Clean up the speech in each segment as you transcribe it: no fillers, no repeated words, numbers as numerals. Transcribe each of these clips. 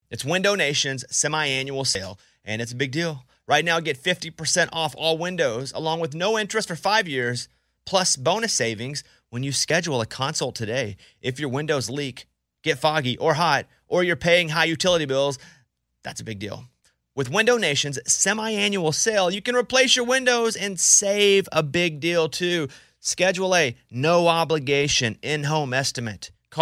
It's Window Nation's semi-annual sale, and it's a big deal. Right now, get 50% off all windows, along with no interest for 5 years, plus bonus savings when you schedule a consult today. If your windows leak, get foggy or hot, or you're paying high utility bills, that's a big deal. With Window Nation's semi-annual sale, you can replace your windows and save a big deal too. Schedule a no-obligation in-home estimate. Call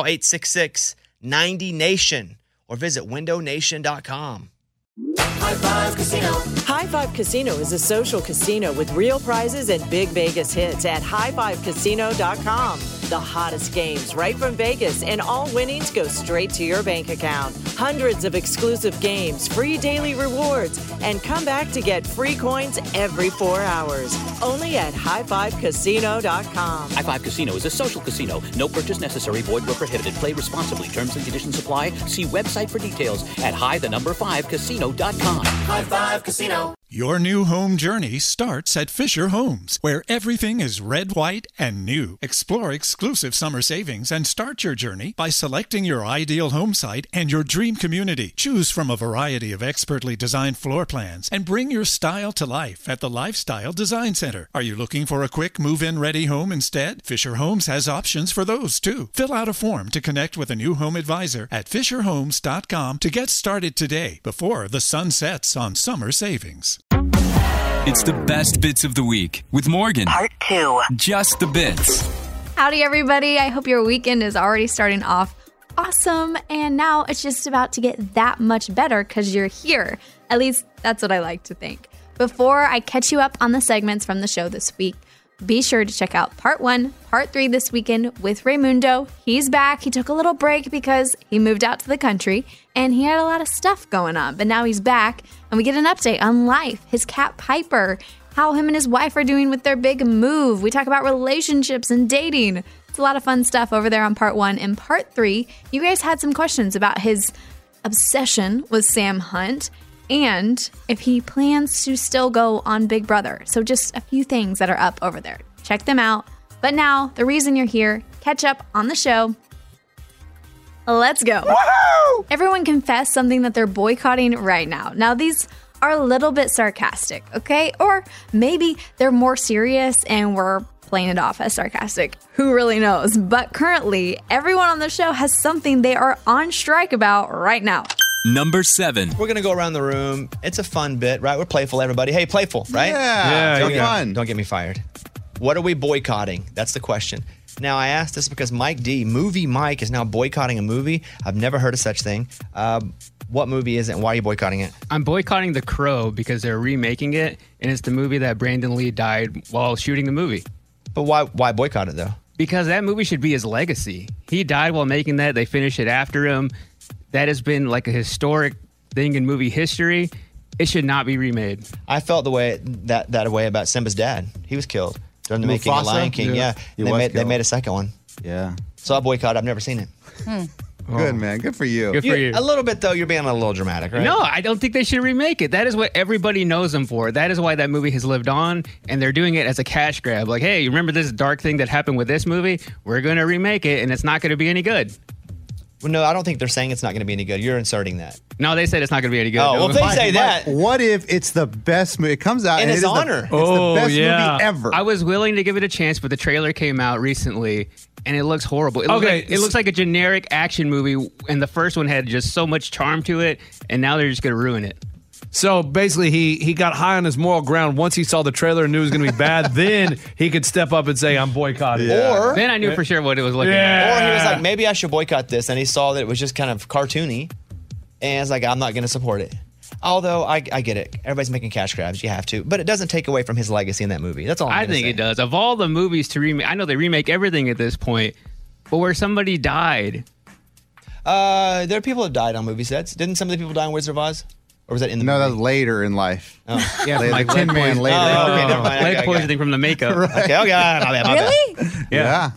866-90-NATION or visit windownation.com. High Five Casino. High Five Casino is a social casino with real prizes and big Vegas hits at highfivecasino.com. The hottest games right from Vegas, and all winnings go straight to your bank account. Hundreds of exclusive games, free daily rewards, and come back to get free coins every 4 hours. Only at highfivecasino.com. High Five Casino is a social casino. No purchase necessary. Void where prohibited. Play responsibly. Terms and conditions apply. See website for details at high5casino.com. High Five Casino. Your new home journey starts at Fisher Homes, where everything is red, white, and new. Explore exclusive summer savings and start your journey by selecting your ideal home site and your dream community. Choose from a variety of expertly designed floor plans and bring your style to life at the Lifestyle Design Center. Are you looking for a quick move-in ready home instead? Fisher Homes has options for those too. Fill out a form to connect with a new home advisor at fisherhomes.com to get started today before the sun sets on summer savings. It's the best bits of the week with Morgan. Part 2. Just the bits. Howdy, everybody. I hope your weekend is already starting off awesome. And now it's just about to get that much better because you're here. At least that's what I like to think. Before I catch you up on the segments from the show this week, be sure to check out Part 1, Part 3 this weekend with Raymundo. He's back. He took a little break because he moved out to the country and he had a lot of stuff going on. But now he's back and we get an update on life, his cat Piper, how him and his wife are doing with their big move. We talk about relationships and dating. It's a lot of fun stuff over there on Part 1. And Part 3, you guys had some questions about his obsession with Sam Hunt and if he plans to still go on Big Brother. So just a few things that are up over there. Check them out. But now, the reason you're here, catch up on the show. Let's go. Woohoo! Everyone confess something that they're boycotting right now. Now, these are a little bit sarcastic, okay? Or maybe they're more serious and we're playing it off as sarcastic. Who really knows? But currently, everyone on the show has something they are on strike about right now. Number 7. We're going to go around the room. It's a fun bit, right? We're playful, everybody. Hey, playful, right? Yeah, Don't get me fired. What are we boycotting? That's the question. Now, I asked this because Mike D, Movie Mike, is now boycotting a movie. I've never heard of such thing. What movie is it and why are you boycotting it? I'm boycotting The Crow because they're remaking it, and it's the movie that Brandon Lee died while shooting the movie. But why boycott it, though? Because that movie should be his legacy. He died while making that. They finished it after him. That has been like a historic thing in movie history. It should not be remade. I felt the way that way about Simba's dad. He was killed during the making of Lion King. Yeah. They made a second one. Yeah. So I boycott. I've never seen it. Good, man. Good for you. Good for you. A little bit, though. You're being a little dramatic, right? No, I don't think they should remake it. That is what everybody knows them for. That is why that movie has lived on, and they're doing it as a cash grab. Like, hey, you remember this dark thing that happened with this movie? We're going to remake it, and it's not going to be any good. Well, no, I don't think they're saying it's not going to be any good. You're inserting that. No, they said it's not going to be any good. Oh, well, if they say that. What if it's the best movie? It comes out In and his it is honor. it's the best movie ever. I was willing to give it a chance, but the trailer came out recently, and it looks horrible. It looks like a generic action movie, and the first one had just so much charm to it, and now they're just going to ruin it. So basically, he got high on his moral ground. Once he saw the trailer and knew it was going to be bad, then he could step up and say, I'm boycotting. Yeah. Or then I knew for sure what it was looking at. Or he was like, maybe I should boycott this. And he saw that it was just kind of cartoony. And it's like, I'm not going to support it. Although, I get it. Everybody's making cash grabs. You have to. But it doesn't take away from his legacy in that movie. That's all I think it does. Of all the movies to remake, I know they remake everything at this point, but where somebody died. There are people that died on movie sets. Didn't some of the people die in Wizard of Oz? Or was that in the movie? No, that was later in life. Oh. Yeah, Like like Tin Man later. Oh, okay, never mind. lead poisoning from the makeup. Right. Okay, my bad. Really? Yeah.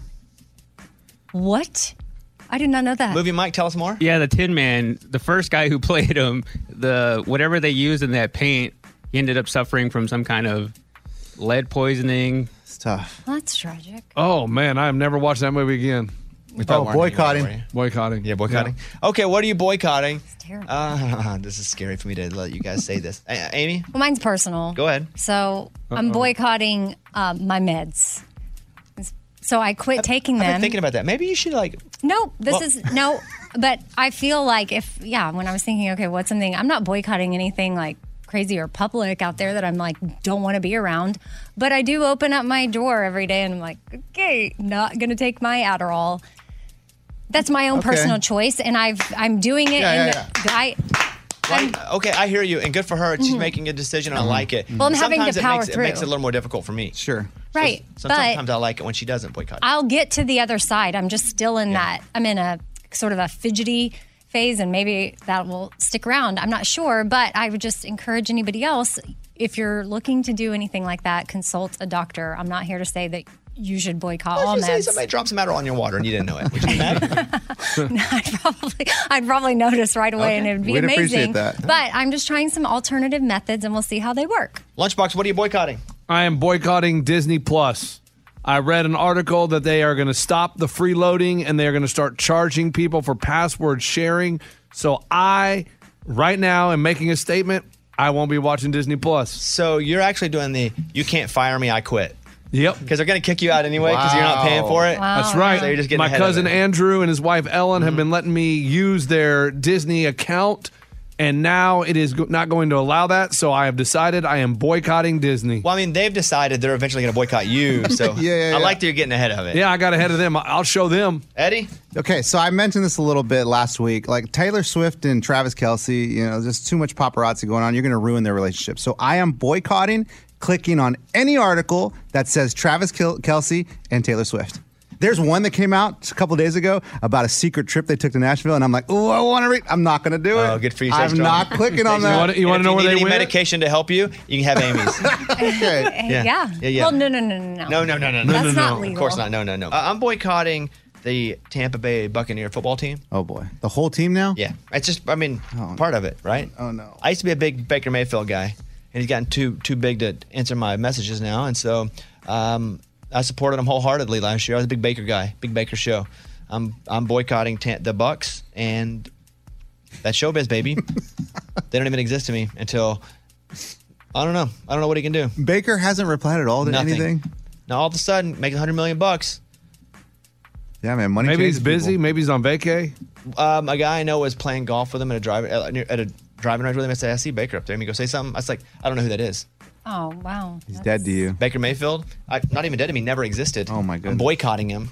What? I did not know that. Movie Mike, tell us more. Yeah, the Tin Man, the first guy who played him, whatever they used in that paint, he ended up suffering from some kind of lead poisoning. It's tough. Well, that's tragic. Oh, man, I have never watched that movie again. We probably weren't boycotting. anyway, were you? Boycotting. Yeah, boycotting. Okay, what are you boycotting? It's terrible. This is scary for me to let you guys say this. Amy, Well, mine's personal. go ahead. So I'm boycotting my meds. So I quit taking I've them. been thinking about that. Maybe you should No, but I feel like when I was thinking, okay, what's something, I'm not boycotting anything like crazy or public out there that I'm like, don't want to be around. But I do open up my door every day and I'm like, okay, not going to take my Adderall. That's my own personal choice. And I'm doing it. Okay, I hear you, and good for her. She's making a decision, and I like it. Well, I'm having to power it through. makes it a little more difficult for me. Sure. Right. So but sometimes I like it when she doesn't boycott. I'll get to the other side. I'm just still in that. I'm in a sort of a fidgety phase, and maybe that will stick around. I'm not sure, but I would just encourage anybody else, if you're looking to do anything like that, consult a doctor. I'm not here to say that you should boycott all Let's just say meds. somebody drops some Adderall on your water and you didn't know it. Would you be mad? I'd probably notice right away, and it would be We'd amazing. appreciate that. But I'm just trying some alternative methods, and we'll see how they work. Lunchbox, what are you boycotting? I am boycotting Disney Plus. I read an article that they are going to stop the freeloading and they're going to start charging people for password sharing. So I, right now, am making a statement. I won't be watching Disney Plus. So you're actually doing the "you can't fire me, I quit." Yep. Because they're going to kick you out anyway because you're not paying for it. Wow. That's right. So you're just getting My ahead cousin of it. Andrew and his wife Ellen have been letting me use their Disney account, and now it is not going to allow that. So I have decided I am boycotting Disney. Well, I mean, they've decided they're eventually going to boycott you. So Yeah. I like that you're getting ahead of it. Yeah, I got ahead of them. I'll show them. Eddie? Okay, so I mentioned this a little bit last week. Like Taylor Swift and Travis Kelce, there's too much paparazzi going on. You're going to ruin their relationship. So I am boycotting clicking on any article that says Travis Kelce and Taylor Swift. There's one that came out a couple days ago about a secret trip they took to Nashville, and I'm like, oh, I want to read. I'm not going to do it. Oh, good for you. I'm not clicking on that. You want to know where need they any went? medication to help you, you can have Amy's. Okay. Yeah. Well, no. No. That's not legal. Of course not. No. I'm boycotting the Tampa Bay Buccaneer football team. Oh, boy. The whole team now? Yeah. It's just, part of it, right? Oh, no. I used to be a big Baker Mayfield guy, and he's gotten too big to answer my messages now. And so I supported him wholeheartedly last year. I was a big Baker guy, big Baker show. I'm boycotting the Bucs and that showbiz, baby. They don't even exist to me until, I don't know. I don't know what he can do. Baker hasn't replied at all to Nothing. anything? Now all of a sudden, making $100 million. Yeah, man. Money Maybe he's changes busy. people. Maybe he's on vacay. A guy I know was playing golf with him at a driving range with him. I said, I see Baker up there. Let me go say something. I was like, I don't know who that is. Oh, wow. He's dead to you. Baker Mayfield? Not even dead to me. Never existed. Oh, my goodness. I'm boycotting him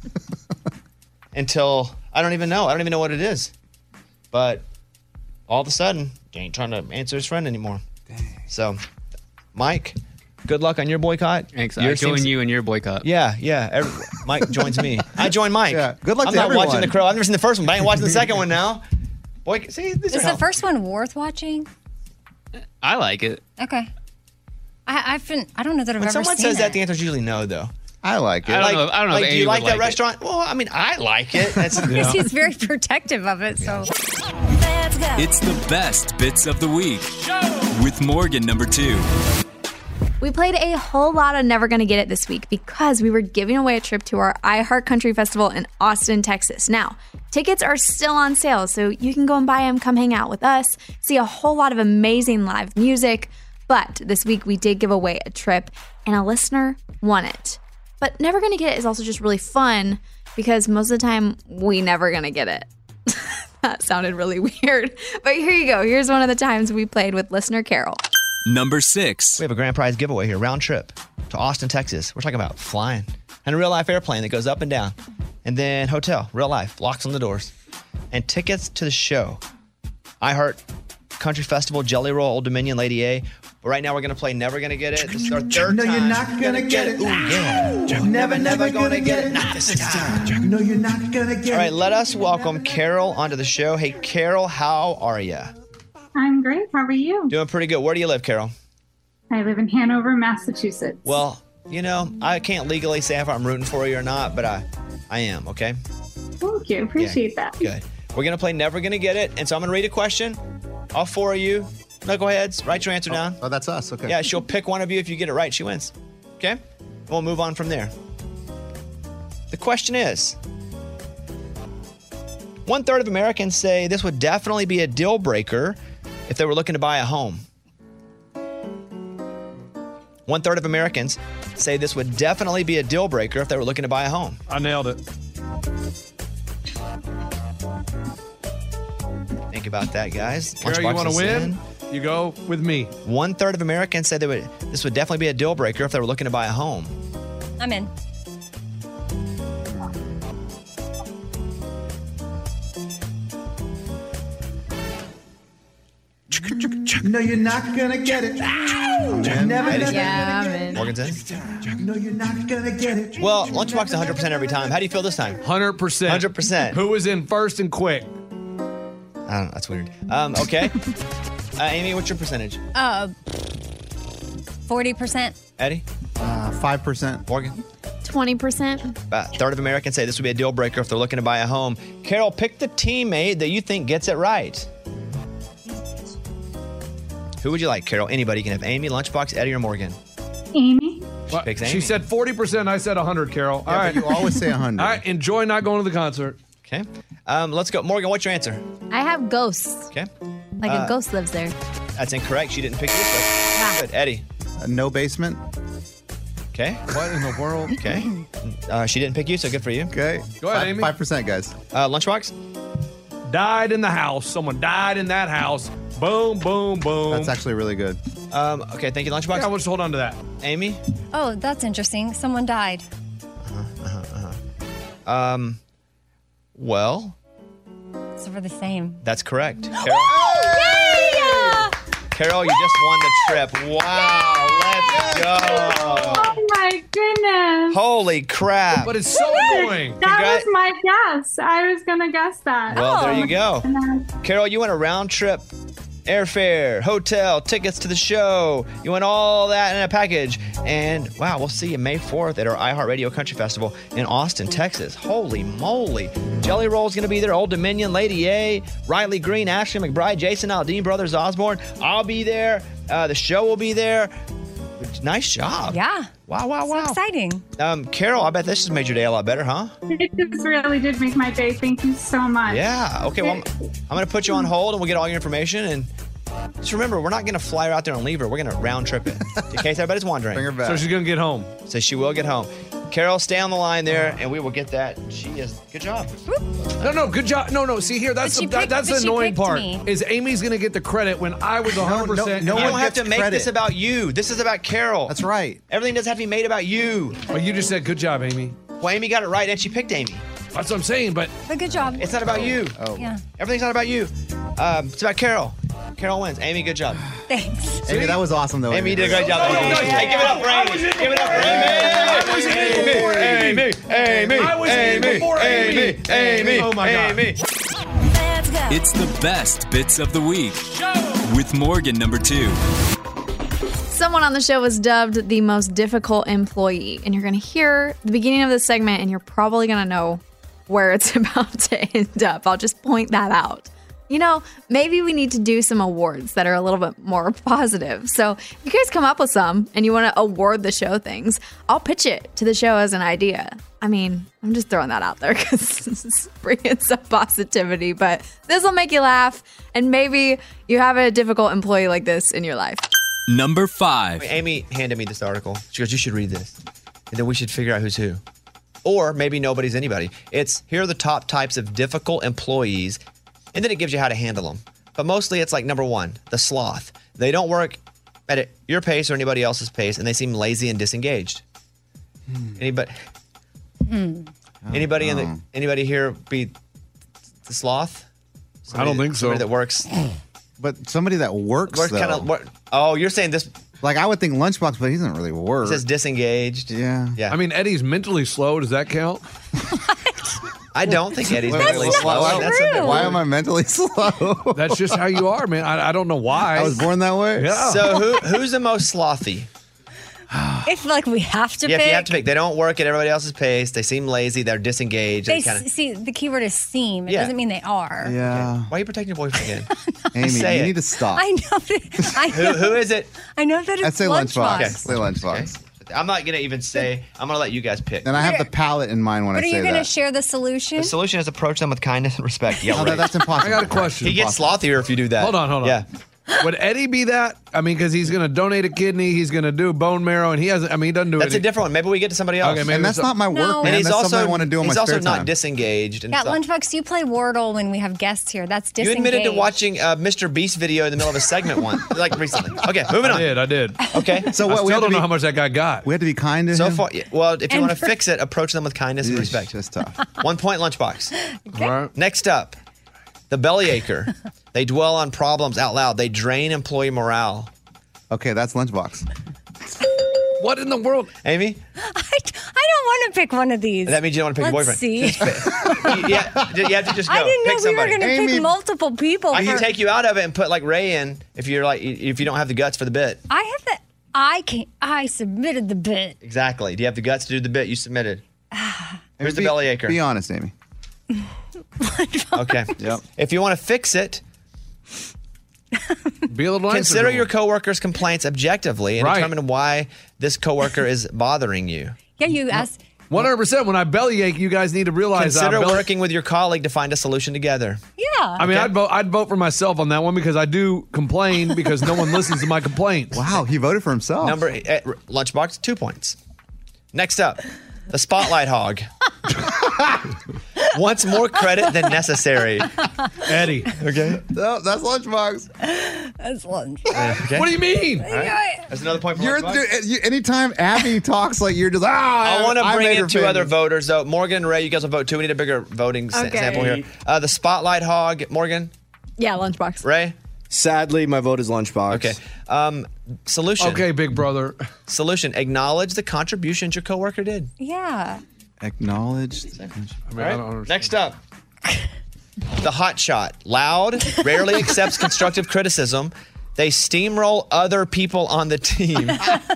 until I don't even know. I don't even know what it is. But all of a sudden, he ain't trying to answer his friend anymore. Dang. So, Mike, good luck on your boycott. Thanks. I join you in your boycott. Yeah. Mike joins me. I join Mike. Yeah. Good luck I'm to not everyone. watching The Crow. I've never seen the first one, but I ain't watching the second one now. Boy, see, this Is the first one worth watching? I like it. Okay. I don't know that I've When ever someone seen says that, it. the answer is usually no, though. I like it. I don't know if do Amy you like would that like it. restaurant? Well, I mean, I like it. That's Because he's very protective of it. So It's the best bits of the week with Morgan number 2. We played a whole lot of Never Gonna Get It this week because we were giving away a trip to our iHeart Country Festival in Austin, Texas. Now, tickets are still on sale, so you can go and buy them, come hang out with us, see a whole lot of amazing live music. But this week we did give away a trip, and a listener won it. But Never Gonna Get It is also just really fun because most of the time we never gonna get it. That sounded really weird. But here you go. Here's one of the times we played with listener Carol. Number 6. We have a grand prize giveaway here, round trip to Austin, Texas. We're talking about flying. And a real life airplane that goes up and down. And then hotel, real life, locks on the doors. And tickets to the show. iHeart Country Festival, Jelly Roll, Old Dominion, Lady A. But right now we're going to play Never Gonna Get It. This is our third time. No, you're not gonna get it. Ooh, yeah. Never gonna get it. Not this time. No, you're not gonna get it. All right, let us welcome Carol onto the show. Hey, Carol, how are you? I'm great. How are you? Doing pretty good. Where do you live, Carol? I live in Hanover, Massachusetts. Well, I can't legally say if I'm rooting for you or not, but I am, okay? Thank you. Appreciate that. Good. We're going to play Never Gonna Get It. And so I'm going to read a question. All four of you, knuckleheads, write your answer down. Oh, that's us. Okay. Yeah, she'll pick one of you. If you get it right, she wins. Okay? We'll move on from there. The question is, 1/3 of Americans say this would definitely be a deal breaker if they were looking to buy a home. 1/3 of Americans say this would definitely be a deal breaker if they were looking to buy a home. I nailed it. Think about that, guys. Carol, you want to win? You go with me. 1/3 of Americans said this would definitely be a deal breaker if they were looking to buy a home. I'm in. No, you're not gonna get it. Yeah, I'm in. Morganson? No, you're not gonna get it. Well, Lunchbox 100% every time. How do you feel this time? 100%. 100%. Who was in first and quick? I don't know. That's weird. Okay. Amy, what's your percentage? 40%. Eddie? 5%. Morgan? 20%. About a third of Americans say this would be a deal breaker if they're looking to buy a home. Carol, pick the teammate that you think gets it right. Who would you like, Carol? Anybody. You can have Amy, Lunchbox, Eddie, or Morgan. Amy. She picks Amy. She said 40%. I said 100, Carol. Yeah, All right. but you always say 100. All right. Enjoy not going to the concert. Okay. Let's go. Morgan, what's your answer? I have ghosts. Okay. Like a ghost lives there. That's incorrect. She didn't pick you. So good. Eddie. No basement. Okay. What in the world? Okay. She didn't pick you, so good for you. Okay. Go ahead, Amy. 5%, guys. Lunchbox? Died in the house. Someone died in that house. Boom, boom, boom. That's actually really good. Okay, thank you, Lunchbox. Yeah, we'll just hold on to that. Amy? Oh, that's interesting. Someone died. Well, So we're the same. that's correct. Carol? Carol, you just won the trip. Wow, let's go. Oh my goodness. Holy crap. But it's so annoying. That was my guess. I was going to guess that. Well, there you go. And then- Carol, you won a round trip airfare, hotel, tickets to the show. You won all that in a package. And wow, we'll see you May 4th at our iHeartRadio Country Festival in Austin, Texas. Holy moly. Jelly Roll's going to be there. Old Dominion, Lady A, Riley Green, Ashley McBride, Jason Aldean, Brothers Osborne. I'll be there. The show will be there. Nice job. Yeah. Wow, wow, wow. So exciting. Carol, I bet this has made your day a lot better, huh? It just really did make my day. Thank you so much. Yeah. Okay. Well, I'm going to put you on hold and we'll get all your information. And just remember, we're not going to fly her out there and leave her. We're going to round trip it in case everybody's wondering. Bring her back. So she's going to get home. So she will get home. Carol, stay on the line there and we will get that. She is. Good job. No, good job. No. See here, that's that's the annoying part. Me. Is Amy's going to get the credit when I was 100%. No, one you don't have gets to make credit. this about you. This is about Carol. That's right. Everything doesn't have to be made about you. But you just said good job, Amy. Well, Amy got it right and she picked Amy. That's what I'm saying. But But good job. It's not about you. Oh. Yeah. Everything's not about you. It's about Carol. Carol wins. Amy, good job. Thanks. Amy, that was awesome, though. Amy, you did a great job. Hey, give it up for Amy. Give it up for Amy. Amy. I was in before Amy. Amy. Oh my God. Amy. It's the best bits of the week with Morgan number 2. Someone on the show was dubbed the most difficult employee. And you're going to hear the beginning of this segment and you're probably going to know where it's about to end up. I'll just point that out. You know, maybe we need to do some awards that are a little bit more positive. So if you guys come up with some and you want to award the show things, I'll pitch it to the show as an idea. I mean, I'm just throwing that out there because it's bringing some positivity, but this will make you laugh. And maybe you have a difficult employee like this in your life. Number 5. Amy handed me this article. She goes, you should read this. And then we should figure out who's who. Or maybe nobody's anybody. It's here are the top types of difficult employees. And then it gives you how to handle them. But mostly it's like number 1, the sloth. They don't work at your pace or anybody else's pace, and they seem lazy and disengaged. Anybody here be the sloth? I don't think so. Somebody that works. But somebody that works though. Kind of. Oh, you're saying this? Like I would think Lunchbox, but he doesn't really work. It says disengaged. Yeah. Yeah. I mean, Eddie's mentally slow. Does that count? I don't think Eddie's mentally slow. Why am I mentally slow? That's just how you are, man. I don't know why. I was born that way. Yeah. So who's the most slothy? If like we have to Yeah, pick. if you have to pick. They don't work at everybody else's pace. They seem lazy. They're disengaged. They kinda, see the key word is seem. It Yeah. doesn't mean they are. Yeah. why are you protecting your boyfriend again? Amy, Say you it. need to stop. I know that. Who is it? I know that it's I'd say Lunchbox. Lunchbox. Say Lunchbox. I'm not gonna even say. I'm gonna let you guys pick. And I have the palette in mind when But I are say you going to that. share the solution? The solution is approach them with kindness and respect. Yeah, No, that's impossible. I got a question. He gets slothier if you do that. Hold on. Yeah. Would Eddie be that? I mean, because he's going to donate a kidney, he's going to do bone marrow, and he hasn't. I mean, he doesn't do it. That's a different one. Maybe we get to somebody else. Okay, maybe And that's not my work, No. man. And he's That's also something I want to do on my he's also spare not time. disengaged. And Yeah, stuff. Lunchbox, you play Wordle when we have guests here. That's You disengaged. admitted to watching Mr. Beast video in the middle of a segment one, like recently. Okay, moving on. I did. Okay. So I what? We still have to don't know be, how much that guy got. we have to be kind to So him. far, well, if you And want to for- fix it, approach them with kindness and respect. That's tough. 1 point Lunchbox. All right. Next up, the Bellyacher. They dwell on problems out loud. They drain employee morale. Okay, that's Lunchbox. What in the world? Amy, I don't want to pick one of these. that means you don't want to pick Let's a boyfriend. see. You have to just go. I didn't know pick we were somebody. going to Amy- pick multiple people. I can for- take you out of it and put like Ray in if you're like if you don't have the guts for the bit. I have the. I submitted the bit. Exactly. Do you have the guts to do the bit you submitted? Here's the Bellyacher. Be honest, Amy. Okay. Yep. If you want to fix it, Be a little nicer consider to him. your coworker's complaints objectively and Right. determine why this coworker is bothering you. Yeah, you asked. 100%. When I bellyache, you guys need to realize Consider that. working with your colleague to find a solution together. Yeah. I mean, I'd vote for myself on that one because I do complain because no one listens to my complaints. Wow, he voted for himself. Lunchbox, 2 points. Next up, the Spotlight Hog. Wants more credit than necessary. Eddie. Okay. No, that's Lunchbox. That's lunch. Okay. What do you mean? That's another point for You're Lunchbox. anytime Abby talks like you're just I want to I bring made in her two famous. other voters, though. Morgan and Ray, you guys will vote too. We need a bigger voting Okay. sample here. The Spotlight Hog, Morgan, Yeah, Lunchbox. Ray. Sadly, my vote is Lunchbox. Okay. Solution. Okay, big brother. Solution. Acknowledge the contributions your coworker did. Yeah. Acknowledged. I mean, All I right. don't understand. Next up, the hot shot. Loud, rarely accepts constructive criticism. They steamroll other people on the team.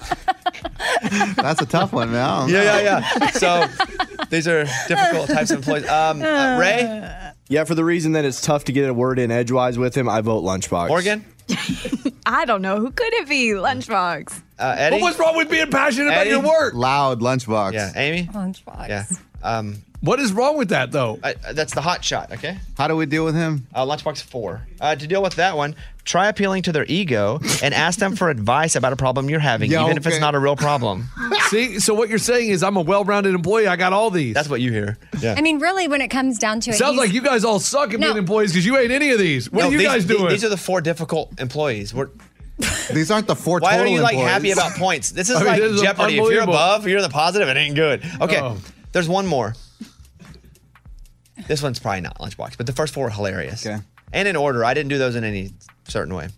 That's a tough one, man. I don't know. Yeah. So these are difficult types of employees. Ray, Yeah, for the reason that it's tough to get a word in edgewise with him, I vote Lunchbox. Morgan, I don't know. Who could it be? Lunchbox. Eddie. But what's wrong with being passionate about Eddie? your work? Loud Lunchbox. Yeah, Amy. Lunchbox. Yeah. What is wrong with that, though? That's the hot shot. Okay. How do we deal with him? Lunchbox 4. To deal with that one, try appealing to their ego and ask them for advice about a problem you're having, Yeah, even if it's okay. not a real problem. See, so what you're saying is I'm a well-rounded employee. I got all these. That's what you hear. Yeah. I mean, really, when it comes down to it, Sounds he's- like you guys all suck at No. being employees because you ain't any of these. What are you these, guys doing? These are the 4 difficult employees. These aren't the 4 Why total are you like employees. happy about points? This is I mean, like this is Jeopardy. If you're unbelievable. above, you're in the positive, it ain't good. Okay. Oh. There's one more. This one's probably not Lunchbox, but the first 4 are hilarious. Okay. And in order. I didn't do those in any certain way.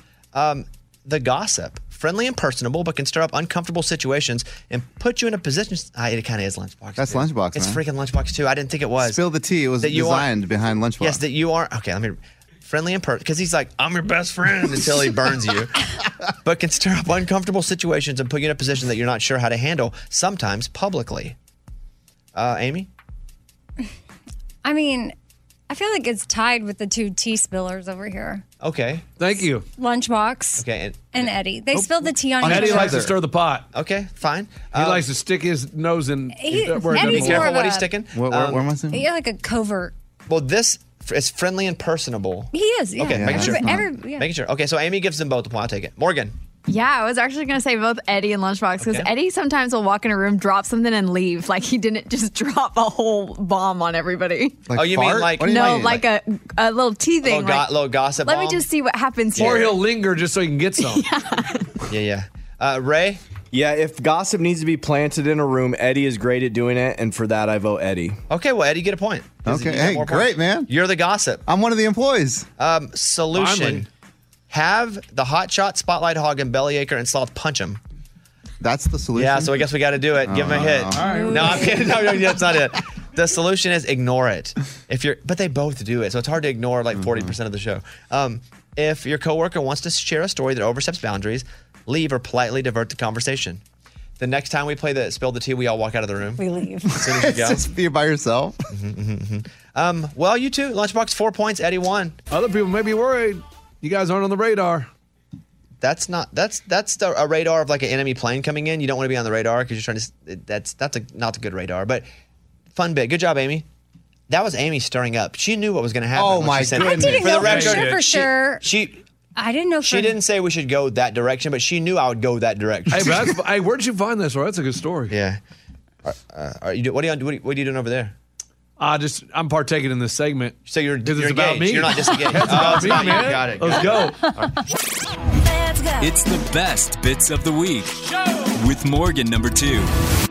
The gossip. Friendly and personable, but can stir up uncomfortable situations and put you in a position. It kind of is Lunchbox. That's too. Lunchbox, It's man. freaking Lunchbox too. I didn't think it was. Spill the tea. It was That you designed behind Lunchbox. Yes, that you aren't. Okay, let me. Friendly and because he's like, I'm your best friend until he burns you. But can stir up uncomfortable situations and put you in a position that you're not sure how to handle, sometimes publicly. Amy? I mean, I feel like it's tied with the 2 tea spillers over here. Okay. Thank you. Lunchbox Okay. and Eddie. They spilled the tea on Eddie each other. likes to stir the pot. Okay, fine. He likes to stick his nose in. He- where it Eddie's doesn't more belong. of what a- he's sticking. Where am I saying? You're like a covert. Well, this is friendly and personable. He is. Yeah. Okay, making sure. Yeah. Making sure. Okay, so Amy gives them both the point. I'll take it. Morgan. Yeah, I was actually going to say both Eddie and Lunchbox because Okay. Eddie sometimes will walk in a room, drop something, and leave. Like he didn't just drop a whole bomb on everybody. Like Oh, you mean fart? like- What do you No, mean? like a little tea thing. like, Little gossip let me bomb? just see what happens Or here. he'll linger just so he can get some. Yeah. Ray? Yeah, if gossip needs to be planted in a room, Eddie is great at doing it, and for that, I vote Eddie. Okay, well, Eddie, get a point. 'Cause Okay, you got hey, more great, points. man. You're the gossip. I'm one of the employees. Solution. Finally. Have the hot shot, spotlight hog, and bellyacher and sloth punch him. That's the solution. Yeah, so I guess we got to do it. Give him a hit. No, I'm kidding. No, that's not it. The solution is ignore it. But they both do it, so it's hard to ignore like 40% of the show. If your coworker wants to share a story that oversteps boundaries, leave or politely divert the conversation. The next time we play the spill the tea, we all walk out of the room. We leave. As soon as you It's go. just be by yourself. Well, you two, Lunchbox 4 points, Eddie 1. Other people may be worried. You guys aren't on the radar. a radar of like an enemy plane coming in. You don't want to be on the radar because you're trying to. That's not a good radar. But fun bit. Good job, Amy. That was Amy stirring up. She knew what was going to happen. Oh my goodness! I didn't know for sure. I didn't know. She didn't say we should go that direction, but she knew I would go that direction. Hey, where'd you find this? That's a good story. Yeah. What are you doing over there? I'm partaking in this segment. So you're engaged. About me. You're not disengaged. It's about me, man. Got it. Let's go. It's the best bits of the week with Morgan number 2.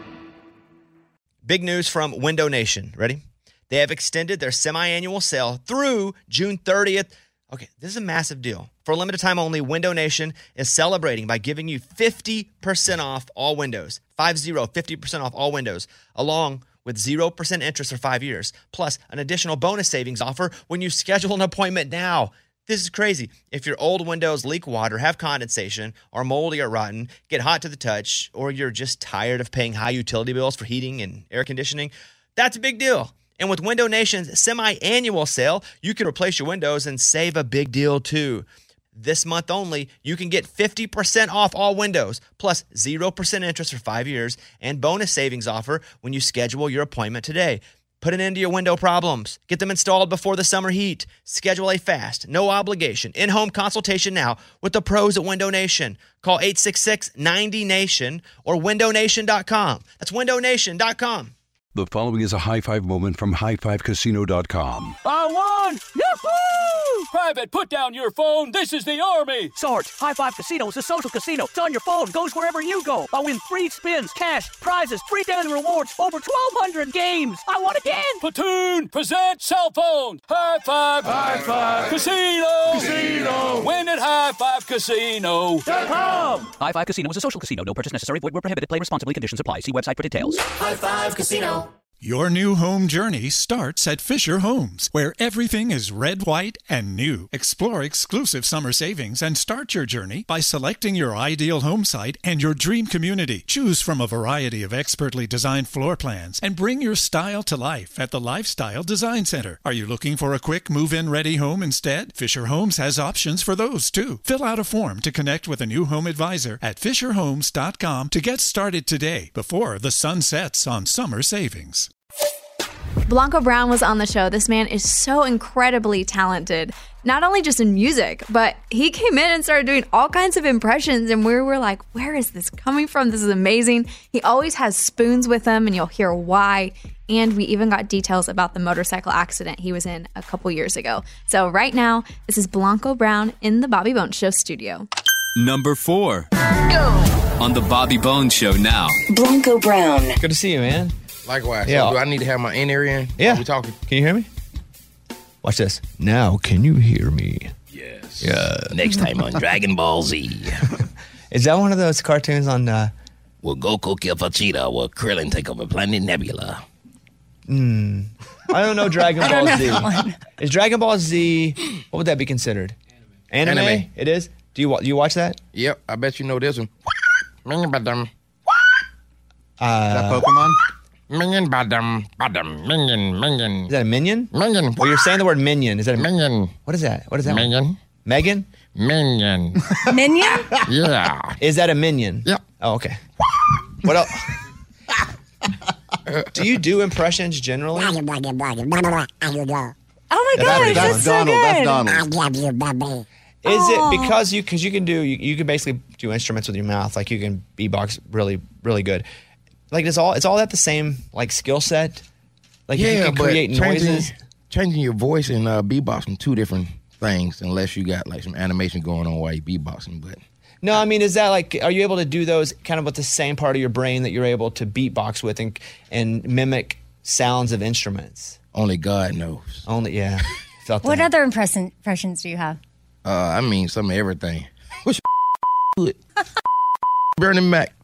Big news from Window Nation. Ready? They have extended their semi-annual sale through June 30th. Okay, this is a massive deal. For a limited time only, Window Nation is celebrating by giving you 50% off all windows. 50% off all windows, along with 0% interest for 5 years, plus an additional bonus savings offer when you schedule an appointment now. This is crazy. If your old windows leak water, have condensation, are moldy or rotten, get hot to the touch, or you're just tired of paying high utility bills for heating and air conditioning, that's a big deal. And with Window Nation's semi-annual sale, you can replace your windows and save a big deal too. This month only, you can get 50% off all windows, plus 0% interest for 5 years, and bonus savings offer when you schedule your appointment today. Put an end to your window problems. Get them installed before the summer heat. Schedule a fast, no obligation, in-home consultation now with the pros at Window Nation. Call 866-90-NATION or windownation.com. That's windownation.com. The following is a high five moment from highfivecasino.com. I won! Yahoo! Private, put down your phone. This is the Army. Sarge, High Five Casino is a social casino. It's on your phone. Goes wherever you go. I win free spins, cash, prizes, free daily rewards, over 1,200 games. I won again. Platoon, present cell phone. High Five. High Five. Casino. Casino. Win at highfivecasino.com. High Five Casino is a social casino. No purchase necessary. Void where prohibited. Play responsibly. Conditions apply. See website for details. High Five Casino. Your new home journey starts at Fisher Homes, where everything is red, white, and new. Explore exclusive summer savings and start your journey by selecting your ideal home site and your dream community. Choose from a variety of expertly designed floor plans and bring your style to life at the Lifestyle Design Center. Are you looking for a quick move-in ready home instead? Fisher Homes has options for those too. Fill out a form to connect with a new home advisor at fisherhomes.com to get started today before the sun sets on summer savings. Blanco Brown was on the show. This man is so incredibly talented, not only just in music, but he came in and started doing all kinds of impressions, and we were like, where is this coming from? This is amazing. He always has spoons with him, and you'll hear why. And we even got details about the motorcycle accident he was in a couple years ago. So right now, this is Blanco Brown in the Bobby Bones Show studio. Number 4. On the Bobby Bones Show now. Blanco Brown. Good to see you, man. Likewise. Yeah. So do I need to have my in-ear in? Yeah. Are we talking? Can you hear me? Watch this. Now, can you hear me? Yes. Yeah. Next time on Dragon Ball Z. Is that one of those cartoons on... Will Goku kill Vegeta? Will Krillin take over Planet Nebula? I don't know Dragon I don't Ball know Z. that one. Is Dragon Ball Z... What would that be considered? Anime? It is? Do you watch that? Yep. I bet you know this one. Is that Pokemon? Minion, badum, minion, minion. Is that a minion? Minion. Well, you're saying the word minion. Is that a minion? What is that? What is that? Minion. Megan? Minion. Minion? Yeah. Is that a minion? Yep. Oh, okay. What else? Do you do impressions generally? Oh my God, That's so Donald. good. That's Donald. Is it because you can basically do instruments with your mouth, like you can beatbox really, really good. Like it's all that the same like skill set? Like you can create noises. Changing your voice and beatboxing, two different things, unless you got like some animation going on while you beatboxing. But no, I mean, is that like, are you able to do those kind of with the same part of your brain that you're able to beatbox with and mimic sounds of instruments? Only God knows. Only, yeah. Felt What that. other impressions do you have? I mean, some of everything. What's good? Burning Mac.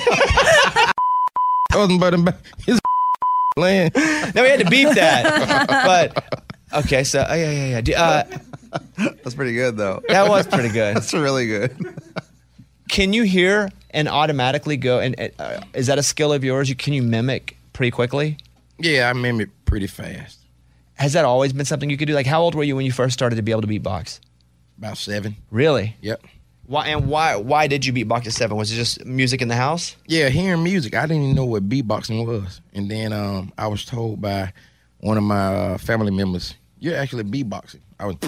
Wasn't Burning Mac. His land. No, we had to beep that. But okay, so yeah. That's pretty good, though. That was pretty good. That's really good. Can you hear and automatically go? And is that a skill of yours? Can you mimic pretty quickly? Yeah, I mimic pretty fast. Has that always been something you could do? Like, how old were you when you first started to be able to beatbox? About 7. Really? Yep. Why did you beatbox at 7? Was it just music in the house? Yeah, hearing music. I didn't even know what beatboxing was. And then I was told by one of my family members, you're actually beatboxing.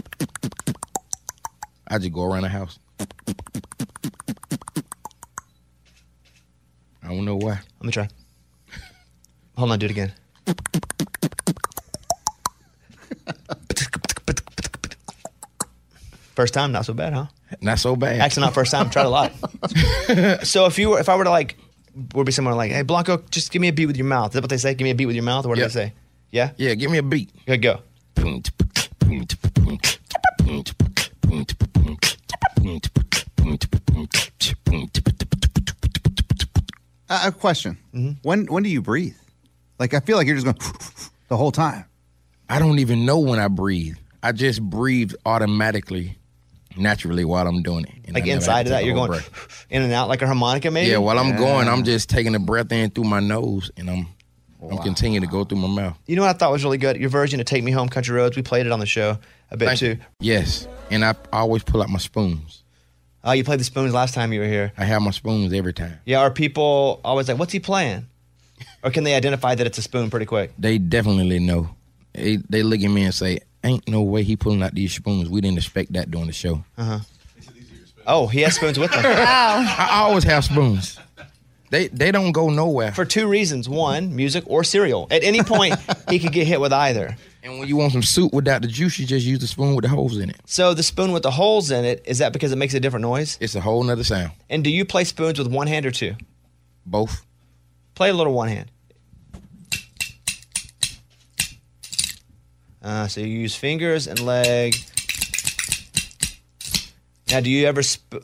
I just go around the house. I don't know why. Let me try. Hold on, do it again. First time, not so bad, huh? Not so bad. Actually, not first time. Tried a lot. So if I were to like, would be someone like, hey Blanco, just give me a beat with your mouth. Is that what they say? Give me a beat with your mouth, or what do they say? Yeah. Yeah, give me a beat. Good, go. A question. When do you breathe? Like, I feel like you're just going the whole time. I don't even know when I breathe. I just breathe automatically, naturally while I'm doing it. And Like I never inside have of to that, take you're a whole going breath. in and out like a harmonica, maybe? Yeah, while I'm going, I'm just taking a breath in through my nose, and I'm continuing to go through my mouth. You know what I thought was really good? Your version of Take Me Home Country Roads. We played it on the show a bit Thank too. you. Yes, and I always pull out my spoons. Oh, you played the spoons last time you were here. I have my spoons every time. Yeah, are people always like, what's he playing? Or can they identify that it's a spoon pretty quick? They definitely know. They look at me and say, ain't no way he pulling out these spoons. We didn't expect that during the show. Uh-huh. Oh, he has spoons with him. I always have spoons. They don't go nowhere. For 2 reasons. 1, music or cereal. At any point, he could get hit with either. And when you want some soup without the juice, you just use the spoon with the holes in it. So the spoon with the holes in it, is that because it makes a different noise? It's a whole nother sound. And do you play spoons with one hand or 2? Both. Play a little one hand. So you use fingers and leg. Now, do you ever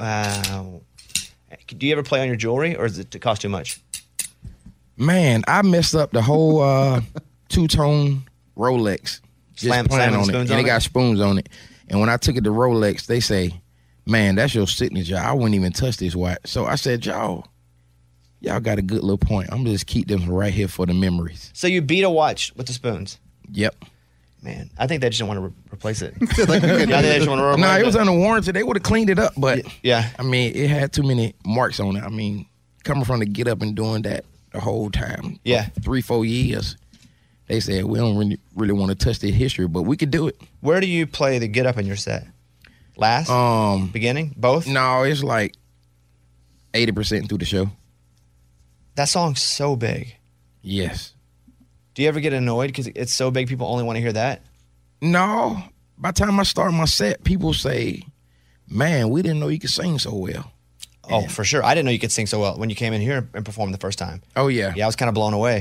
play on your jewelry, or does it cost too much? Man, I messed up the whole two-tone Rolex. Just Slamming playing the on it, spoons and on it got it? spoons on it. And when I took it to Rolex, they say, man, that's your signature. I wouldn't even touch this watch. So I said, y'all got a good little point. I'm going to just keep them right here for the memories. So you beat a watch with the spoons? Yep. Man, I think they just want to replace it. I think they just want to replace No, it was under warranty. They would have cleaned it up, but yeah. I mean, it had too many marks on it. I mean, coming from the get up and doing that the whole time. Yeah. 3-4 years. They said, we don't really want to touch the history, but we could do it. Where do you play the get up in your set? Last? Beginning? Both? No, it's like 80% through the show. That song's so big. Yes. Do you ever get annoyed because it's so big people only want to hear that? No. By the time I start my set, people say, man, we didn't know you could sing so well. Oh, for sure. I didn't know you could sing so well when you came in here and performed the first time. Oh, yeah. Yeah, I was kind of blown away.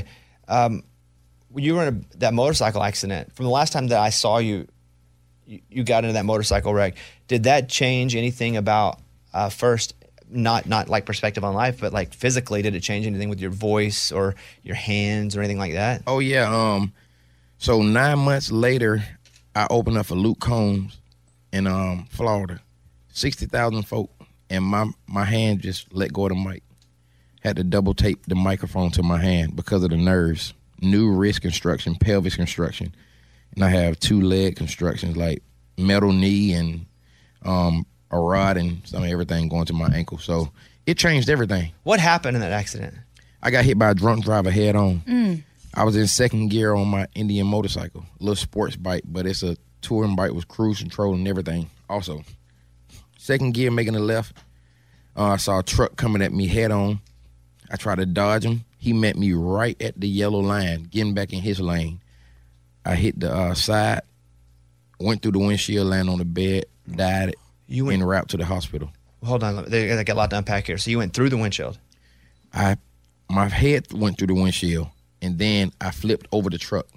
You were in that motorcycle accident. From the last time that I saw you, you got into that motorcycle wreck. Did that change anything about first, not like perspective on life, but like physically, did it change anything with your voice or your hands or anything like that? Oh, yeah. So 9 months later, I opened up for Luke Combs in Florida. 60,000 folk, and my hand just let go of the mic. Had to double tape the microphone to my hand because of the nerves. New wrist construction, pelvis construction. And I have 2 leg constructions, like metal knee and a rod and some of everything going to my ankle. So it changed everything. What happened in that accident? I got hit by a drunk driver head on. I was in second gear on my Indian motorcycle, a little sports bike, but it's a touring bike with cruise control and everything. Also, second gear making a left. I saw a truck coming at me head on. I tried to dodge him. He met me right at the yellow line, getting back in his lane. I hit the side, went through the windshield, landed on the bed, died, en route to the hospital. Hold on, they got a lot to unpack here. So you went through the windshield. My head went through the windshield, and then I flipped over the truck.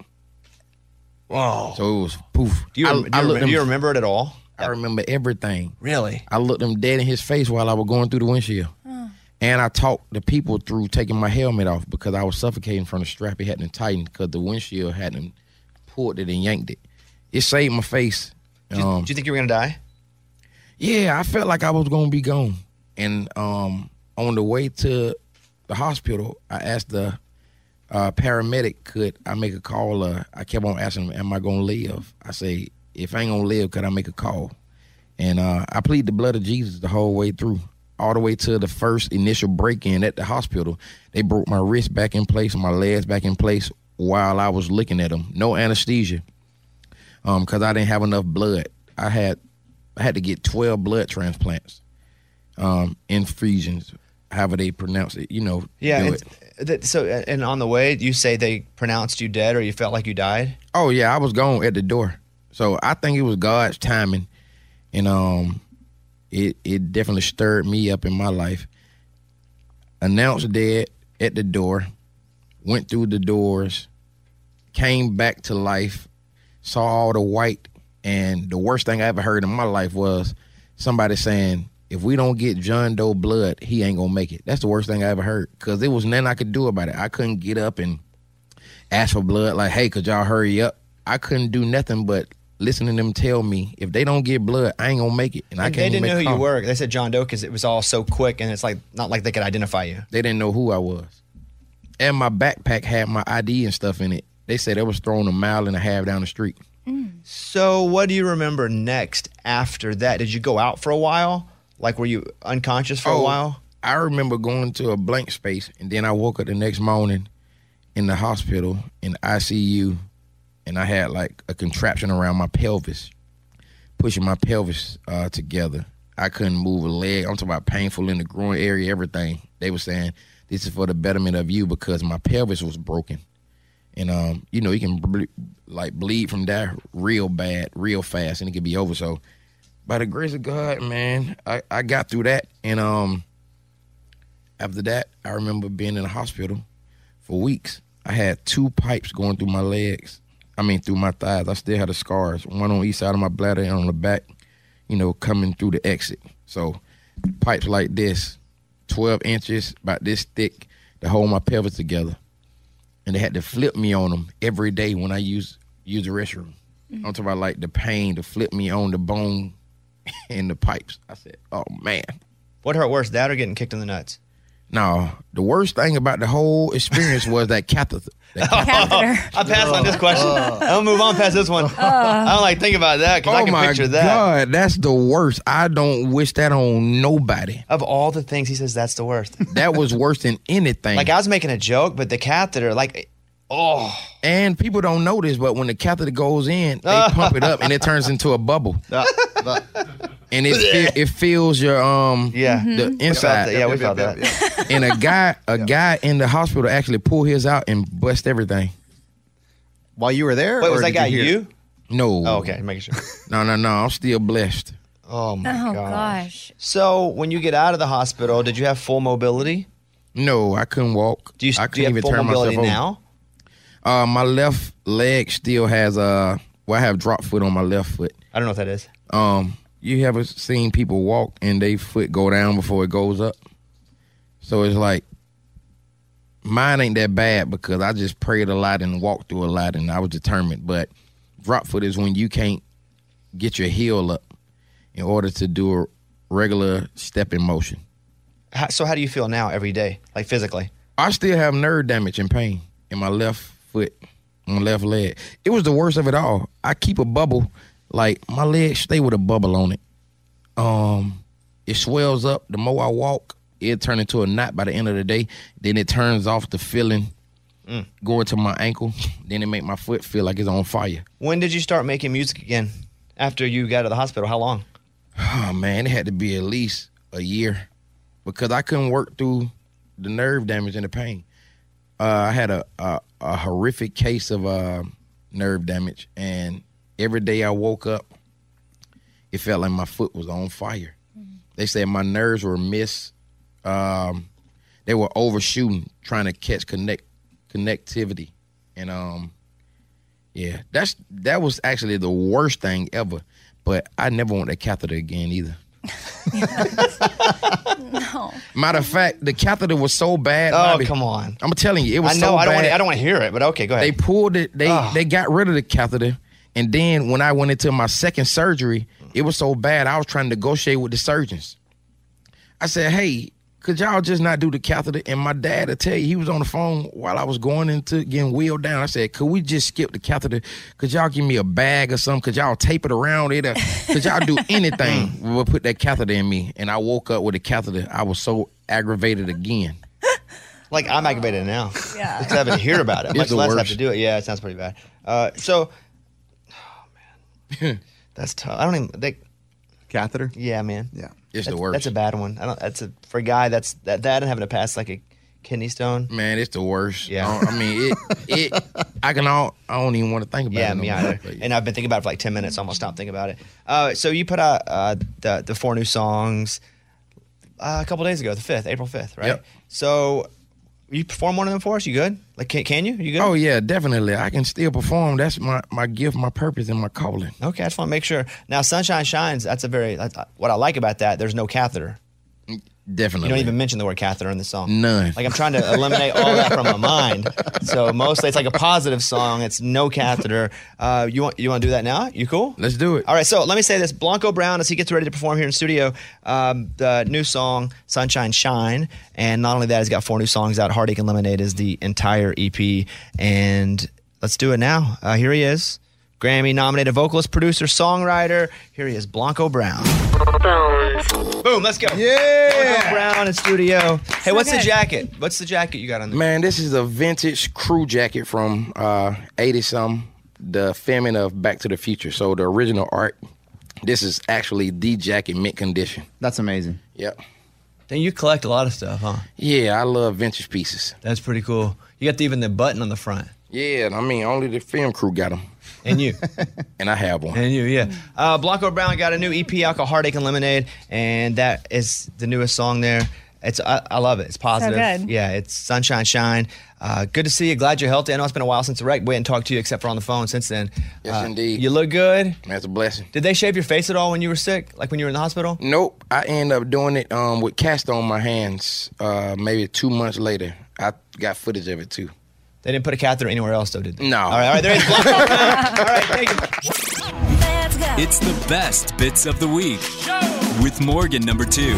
Whoa. So it was poof. Do you remember it at all? I remember everything. Really? I looked him dead in his face while I was going through the windshield. And I talked the people through taking my helmet off because I was suffocating from the strap. It hadn't tightened because the windshield hadn't pulled it and yanked it. It saved my face. Do you think you were going to die? Yeah, I felt like I was going to be gone. And on the way to the hospital, I asked the paramedic, could I make a call? I kept on asking him, am I going to live? I say, if I ain't going to live, could I make a call? And I plead the blood of Jesus the whole way through, all the way to the first initial break-in at the hospital. They broke my wrist back in place, my legs back in place while I was looking at them. No anesthesia, because I didn't have enough blood. I had to get 12 blood transplants, infusions, however they pronounce it, Yeah. And on the way, you say they pronounced you dead or you felt like you died? Oh, yeah, I was gone at the door. So I think it was God's timing. And it definitely stirred me up in my life. Announced dead at the door, went through the doors, came back to life, saw all the white, and the worst thing I ever heard in my life was somebody saying, if we don't get John Doe blood, he ain't gonna make it. That's the worst thing I ever heard, because there was nothing I could do about it. I couldn't get up and ask for blood like, hey, could y'all hurry up? I couldn't do nothing but listening to them tell me, if they don't get blood, I ain't gonna make it. And I can't they even didn't know make who a you call. were. They said John Doe because it was all so quick, and it's like not like they could identify you. They didn't know who I was. And my backpack had my ID and stuff in it. They said it was thrown a mile and a half down the street. So what do you remember next after that? Did you go out for a while? Like, were you unconscious for a while? I remember going to a blank space, and then I woke up the next morning in the hospital in ICU, and I had like a contraption around my pelvis, pushing my pelvis together. I couldn't move a leg. I'm talking about painful in the groin area, everything. They were saying, this is for the betterment of you, because my pelvis was broken. And, you can bleed from there real bad, real fast, and it could be over. So by the grace of God, man, I got through that. And after that, I remember being in the hospital for weeks. I had 2 pipes going through my legs. Through my thighs. I still had the scars, one on each side of my bladder and on the back, coming through the exit. So pipes like this, 12 inches, about this thick, to hold my pelvis together. And they had to flip me on them every day when I use the restroom. I'm talking about like the pain to flip me on the bone and the pipes. I said, oh, man. What hurt worse, that or getting kicked in the nuts? No, the worst thing about the whole experience was that catheter. I passed on this question. I'll move on past this one. I don't like think about that because I can picture that. Oh, my God, that's the worst. I don't wish that on nobody. Of all the things, he says that's the worst. That was worse than anything. Like, I was making a joke, but the catheter, And people don't know this, but when the catheter goes in, they pump it up and it turns into a bubble. And it fills your the inside. We felt that. And a guy in the hospital actually pulled his out and bust everything. While you were there? Wait, was that guy you? No. Oh, okay, making sure. No. I'm still blessed. Oh my gosh. So when you get out of the hospital, did you have full mobility? No, I couldn't walk. Do you I couldn't have even full turn mobility myself now? My left leg still has I have drop foot on my left foot. I don't know what that is. You ever seen people walk and they foot go down before it goes up? So it's like, mine ain't that bad because I just prayed a lot and walked through a lot and I was determined. But drop foot is when you can't get your heel up in order to do a regular stepping motion. So how do you feel now every day, like physically? I still have nerve damage and pain in my left foot, my left leg. It was the worst of it all. I keep a bubble. Like, my legs stay with a bubble on it. It swells up. The more I walk, it turn into a knot by the end of the day. Then it turns off the feeling going to my ankle. Then it make my foot feel like it's on fire. When did you start making music again? After you got out of the hospital, how long? Oh, man, it had to be at least a year because I couldn't work through the nerve damage and the pain. I had a horrific case of nerve damage, and every day I woke up, it felt like my foot was on fire. They said my nerves were they were overshooting, trying to catch connectivity. And that was actually the worst thing ever. But I never want that catheter again either. No. Matter of fact, the catheter was so bad. Oh, Bobby, come on. I'm telling you, it was so bad. I don't want to hear it, but okay, go ahead. They pulled it. They got rid of the catheter. And then when I went into my second surgery, it was so bad, I was trying to negotiate with the surgeons. I said, hey, could y'all just not do the catheter? And my dad, I tell you, he was on the phone while I was going into getting wheeled down. I said, could we just skip the catheter? Could y'all give me a bag or something? Could y'all tape it around it? Could y'all do anything? We'll put that catheter in me. And I woke up with a catheter. I was so aggravated again. Like, I'm aggravated now. Yeah. Because I haven't heard about it. It's Much the less have worst. to do it. Yeah, it sounds pretty bad. That's tough. I don't even... Catheter? Yeah, man. Yeah. It's That's- the worst. That's a bad one. For a guy, that and having to pass like a kidney stone. Man, it's the worst. Yeah. I mean, I don't even want to think about it. Yeah, no me more. either. And I've been thinking about it for like 10 minutes. Almost stopped thinking about it. So you put out the 4 new songs a couple days ago, the 5th, April 5th, right? Yep. So you perform one of them for us? You good? Like, can you? You good? Oh, yeah, definitely. I can still perform. That's my gift, my purpose, and my calling. Okay, I just want to make sure. Now, Sunshine Shines, that's what I like about that, there's no catheter. Definitely. You don't even mention the word catheter in the song. None. Like, I'm trying to eliminate all that from my mind. So mostly it's like a positive song. It's no catheter. You want to do that now? You cool? Let's do it. All right, so let me say this. Blanco Brown, as he gets ready to perform here in studio, the new song, Sunshine Shine. And not only that, he's got 4 new songs out. Heartache and Lemonade is the entire EP. And let's do it now. Here he is. Grammy-nominated vocalist, producer, songwriter. Here he is, Blanco Brown. Boom, let's go. Yeah. Blanco Brown in studio. Hey, So what's the good. jacket? What's the jacket you got on there? Man, this is a vintage crew jacket from 80-something, the filming of Back to the Future. So the original art, this is actually the jacket mint condition. That's amazing. Yep. Then you collect a lot of stuff, huh? Yeah, I love vintage pieces. That's pretty cool. You got even the button on the front. Yeah, I mean, only the film crew got them. And you. And I have one. And you, yeah. Blanco Brown got a new EP out called Heartache and Lemonade, and that is the newest song there. I love it. It's positive. good. Yeah, it's Sunshine Shine. Good to see you. Glad you're healthy. I know it's been a while since the wreck. We hadn't talked to you except for on the phone since then. Yes, indeed. You look good. That's a blessing. Did they shave your face at all when you were sick? Like when you were in the hospital? Nope. I ended up doing it with cast on my hands maybe 2 months later. I got footage of it, too. They didn't put a catheter anywhere else, though, did they? No. All right. There is Blanco Brown. All right, thank you. It's the best bits of the week with Morgan number 2.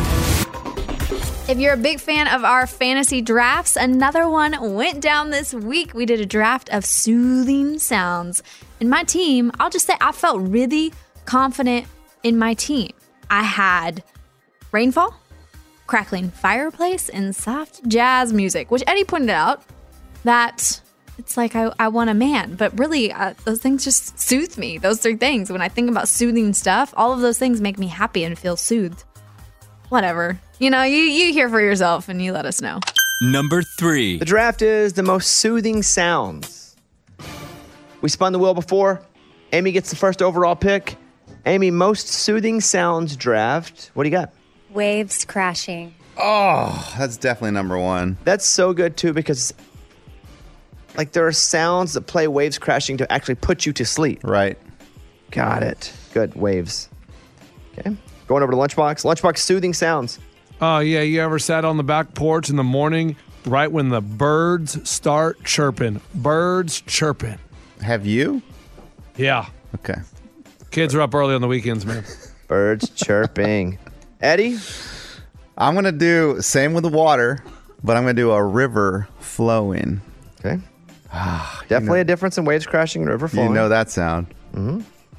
If you're a big fan of our fantasy drafts, another one went down this week. We did a draft of soothing sounds. And my team, I'll just say I felt really confident in my team. I had rainfall, crackling fireplace, and soft jazz music, which Eddie pointed out that it's like I want a man. But really, those things just soothe me. Those 3 things. When I think about soothing stuff, all of those things make me happy and feel soothed. Whatever. You know, you hear for yourself and you let us know. Number 3. The draft is the most soothing sounds. We spun the wheel before. Amy gets the first overall pick. Amy, most soothing sounds draft. What do you got? Waves crashing. Oh, that's definitely number 1. That's so good, too, because like there are sounds that play waves crashing to actually put you to sleep. Right. Got it. Good. Waves. Okay. Going over to Lunchbox. Lunchbox soothing sounds. Oh, yeah. You ever sat on the back porch in the morning right when the birds start chirping? Birds chirping. Have you? Yeah. Okay. Kids are up early on the weekends, man. Birds chirping. Eddie? I'm going to do, same with the water, but I'm going to do a river flowing. Okay. Definitely a difference in waves crashing and river flowing. You know that sound. Mm-hmm.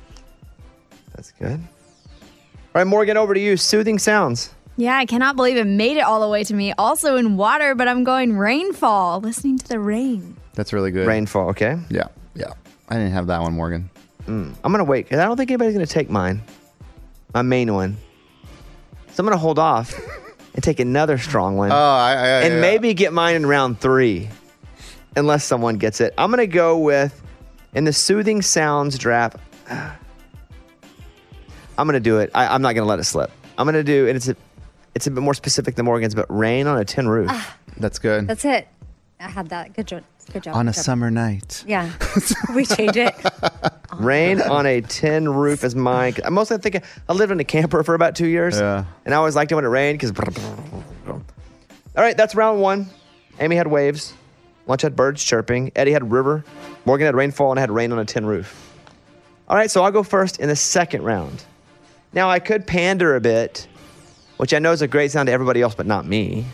That's good. All right, Morgan, over to you. Soothing sounds. Yeah, I cannot believe it made it all the way to me. Also in water, but I'm going rainfall, listening to the rain. That's really good. Rainfall, okay? Yeah. Yeah. I didn't have that one, Morgan. I'm going to wait, because I don't think anybody's going to take mine. My main one. So I'm going to hold off and take another strong one. And maybe get mine in round 3. Unless someone gets it. I'm going to go with, in the soothing sounds draft, I'm going to do it. I'm not going to let it slip. I'm going to do, and it's a bit more specific than Morgan's, but rain on a tin roof. That's good. That's it. I had that. Good job. Good job. On a Good job. summer night. Yeah. We change it. Rain on a tin roof is mine. I mostly think I lived in a camper for about 2 years. Yeah. And I always liked it when it rained because. All right, that's round 1. Amy had waves. Lunch had birds chirping. Eddie had river. Morgan had rainfall and had rain on a tin roof. All right, so I'll go first in the second round. Now, I could pander a bit which I know is a great sound to everybody else, but not me.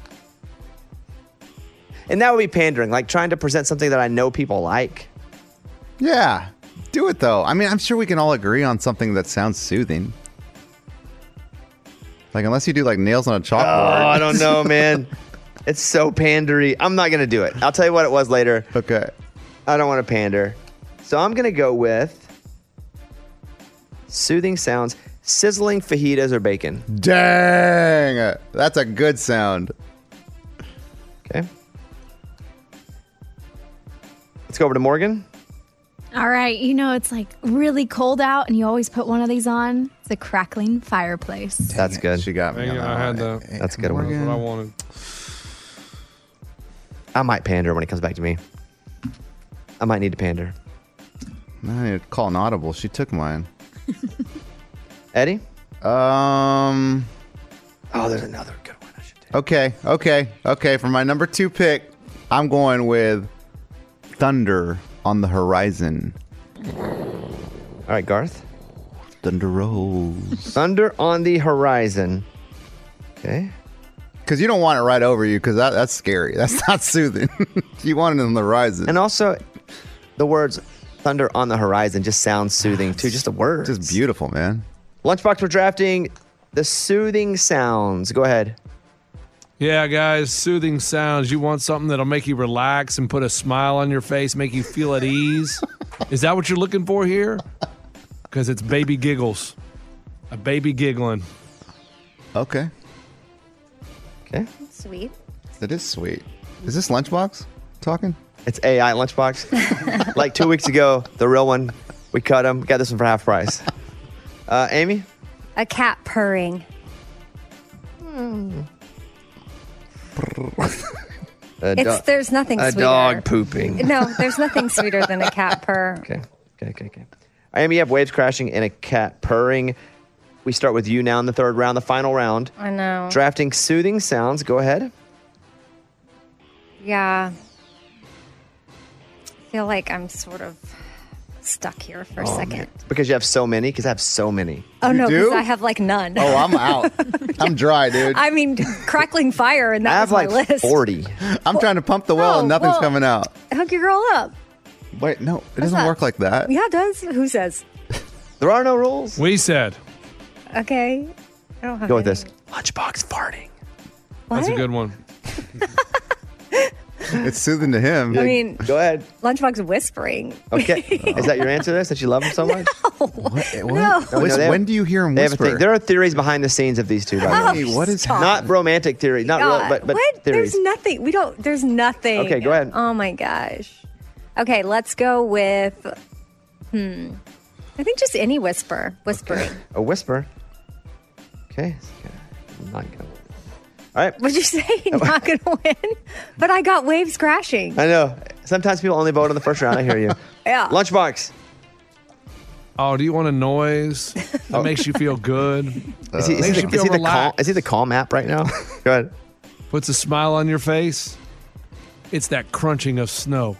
And that would be pandering, like trying to present something that I know people like. Yeah. Do it, though. I mean, I'm sure we can all agree on something that sounds soothing. Like, unless you do, like, nails on a chalkboard. Oh, I don't know, man. It's so pandery. I'm not going to do it. I'll tell you what it was later. Okay. I don't want to pander. So I'm going to go with soothing sounds, sizzling fajitas or bacon. Dang. That's a good sound. Okay. Let's go over to Morgan. All right, it's like really cold out, and you always put one of these on. It's a crackling fireplace. That's good. She got me. I had that. That's a good one. That's what I wanted. I might pander when it comes back to me. I might need to pander. I need to call an audible. She took mine. Eddie? Oh, there's another good one I should take. Okay. For my number 2 pick, I'm going with Thunder on the Horizon. All right, Garth. Thunder rolls. Thunder on the horizon. Okay. Because you don't want it right over you, because that's scary. That's not soothing. You want it on the horizon. And also, the words thunder on the horizon just sounds soothing too. Just the words. Just beautiful, man. Lunchbox, we're drafting the soothing sounds. Go ahead. Yeah, guys, soothing sounds. You want something that'll make you relax and put a smile on your face, make you feel at ease. Is that what you're looking for here? Because it's baby giggles. A baby giggling. Okay. Sweet. It is sweet. Is this Lunchbox talking? It's AI Lunchbox. Like 2 weeks ago, the real one, we cut him. Got this one for half price. Amy? A cat purring. There's nothing a sweeter. dog pooping. No, there's nothing sweeter than a cat purr. Okay. Amy, you have waves crashing and a cat purring. We start with you now in the third round, the final round. I know. Drafting soothing sounds. Go ahead. Yeah. I feel like I'm sort of stuck here for a second. Man. Because you have so many? Because I have so many. Oh, You no, do? because I have like none. Oh, I'm out. I'm dry, dude. I mean, crackling fire, and I that have was my like list. 40. I'm trying to pump the well and nothing's coming out. Hook your girl up. Wait, no, it doesn't that? work like that. Yeah, it does. Who says? There are no rules. We said. Okay. I don't have Go with any. this. Lunchbox farting. What? That's a good one. It's soothing to him. I mean, Go ahead. Lunchbox whispering. Okay. Is that your answer to this? That you love him so much? What? No. When do you hear him They have a whisper? thing. There are theories behind the scenes of these two, by the way. What is Not romantic theory. Not God. real, but what? theories. There's nothing. There's nothing. Okay, go ahead. Oh my gosh. Okay, let's go with, I think just any whispering. A whisper. Okay. I'm not gonna. All right. What'd you say? Not going to win? But I got waves crashing. I know. Sometimes people only vote in the first round. I hear you. Yeah. Lunchbox. Oh, do you want a noise that makes you feel good? Is he the Calm app right now? Go ahead. Puts a smile on your face. It's that crunching of snow.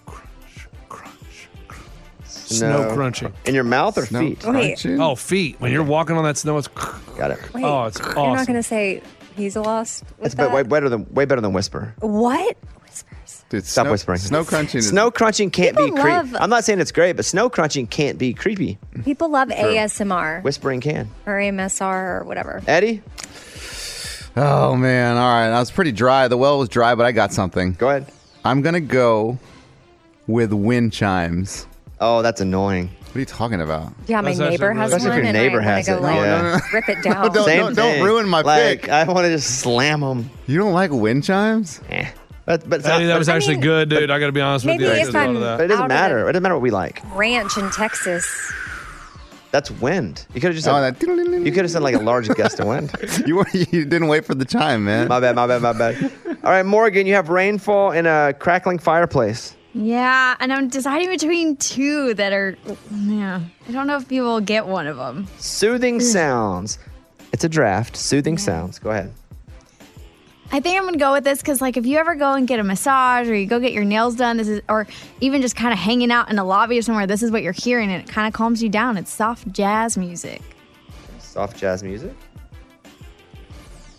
Snow crunching. In your mouth or Snow feet? Wait. Oh, feet. When you're walking on that snow, it's. Got it. Wait, Oh, it's You're not awesome. going to say he's lost with It's that? way better than whisper. What? Dude, Stop whispering. Snow crunching. Snow crunching can't be People creepy. love- I'm not saying it's great, but snow crunching can't be creepy. People love ASMR Whispering can. or MSR or whatever. Eddie? Oh, man. All right. I was pretty dry. The well was dry, but I got something. Go ahead. I'm going to go with wind chimes. Oh, that's annoying. What are you talking about? Yeah, my That's actually neighbor really has cool. one, Especially if your and neighbor I want has to go it. like Yeah. rip it down. Don't- don't ruin my pick. I want to just slam them. You don't like wind chimes? But Hey, that was actually mean, good, dude. I got to be honest with maybe you. I if could've thought I'm- of But that. it doesn't Out of matter. it. It doesn't matter what we like. Ranch in Texas. That's wind. You could have just Oh, said, that you could have said like a large gust of wind. you didn't wait for the chime, man. My bad. All right, Morgan, you have rainfall in a crackling fireplace. Yeah, and I'm deciding between two that are, I don't know if people will get one of them. Soothing sounds. It's a draft. Soothing sounds. Go ahead. I think I'm gonna go with this because, like, if you ever go and get a massage or you go get your nails done, or even just kind of hanging out in a lobby or somewhere, this is what you're hearing, and it kind of calms you down. It's soft jazz music. Soft jazz music.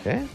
Okay.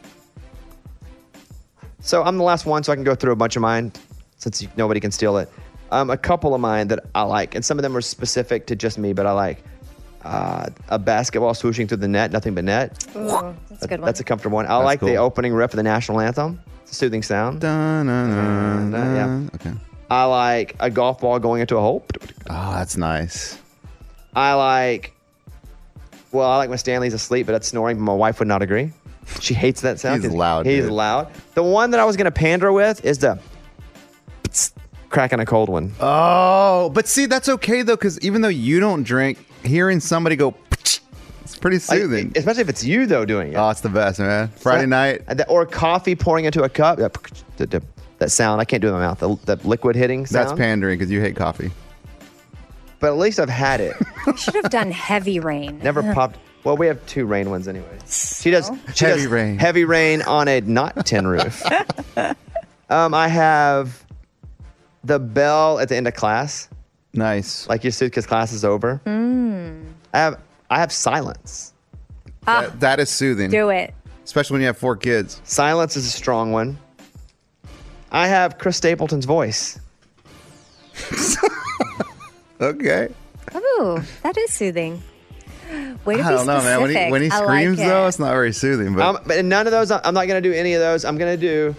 So I'm the last one, so I can go through a bunch of mine since nobody can steal it. A couple of mine that I like, and some of them are specific to just me, but I like a basketball swooshing through the net, nothing but net. Ooh, that's a good one. That's a comfortable one. I like the opening riff of the national anthem. It's a soothing sound. Yeah. Okay. I like a golf ball going into a hole. Oh, that's nice. I like when Stanley's asleep, but that's snoring, but my wife would not agree. She hates that sound. He's loud. He's dude. loud. The one that I was going to pander with is the cracking a cold one. Oh, but see, that's okay though, because even though you don't drink, hearing somebody go, it's pretty soothing. Especially if it's you though doing it. Oh, it's the best, man. Friday night. Or coffee pouring into a cup. That sound, I can't do it in my mouth. The liquid hitting sound. That's pandering because you hate coffee. But at least I've had it. I should have done heavy rain. Never popped. Well, we have 2 rain ones anyway. She does rain. Heavy rain on a not tin roof. I have the bell at the end of class. Nice. Like you said, because class is over. I have silence. That is soothing. Do it. Especially when you have 4 kids. Silence is a strong one. I have Chris Stapleton's voice. Okay. Ooh, that is soothing. Way to I be don't know, man. When he specific. I screams, like though, it. it's not very soothing. But But none of those, I'm not going to do any of those. I'm going to do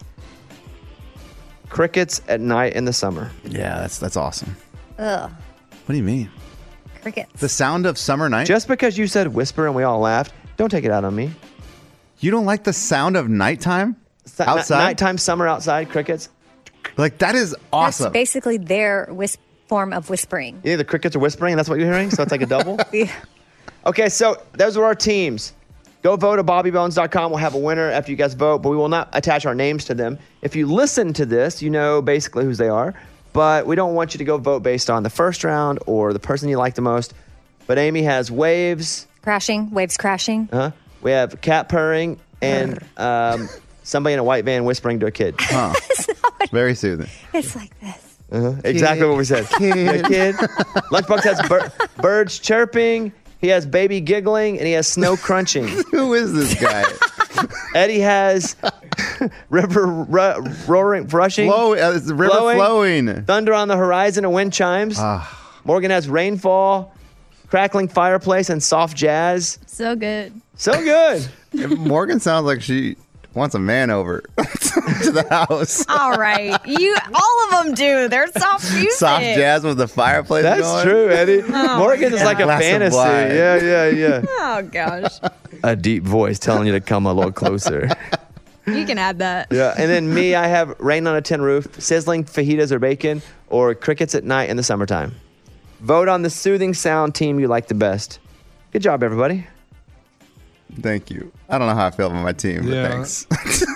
crickets at night in the summer. yeah, that's awesome. Ugh, What do you mean? crickets. The sound of summer night? Just because you said whisper and we all laughed, don't take it out on me. You don't like the sound of nighttime outside? Nighttime, summer outside, crickets. Like, that is awesome. That's basically their form of whispering. Yeah, the crickets are whispering, and that's what you're hearing? So it's like a double? Yeah. Okay, so those were our teams. Go vote at bobbybones.com. We'll have a winner after you guys vote, but we will not attach our names to them. If you listen to this, you know basically who they are, but we don't want you to go vote based on the first round or the person you like the most. But Amy has waves. Waves crashing. We have cat purring and somebody in a white van whispering to a kid. Huh. Very soothing. It's like this. Exactly what we said. Kid. Lunchbox has birds chirping. He has baby giggling, and he has snow crunching. Who is this guy? Eddie has river roaring, rushing. The river flowing. Thunder on the horizon and wind chimes. Morgan has rainfall, crackling fireplace, and soft jazz. So good. So good. Morgan sounds like she wants a man over to the house. All right. All of them do. They're soft music. Soft jazz with the fireplace That's going. true, Eddie. Oh, Morgan is like a glass of fantasy. wine. Yeah. Oh, gosh. A deep voice telling you to come a little closer. You can add that. Yeah, and then me, I have rain on a tin roof, sizzling fajitas or bacon, or crickets at night in the summertime. Vote on the soothing sound team you like the best. Good job, everybody. Thank you. I don't know how I feel about my team, but Yeah. thanks.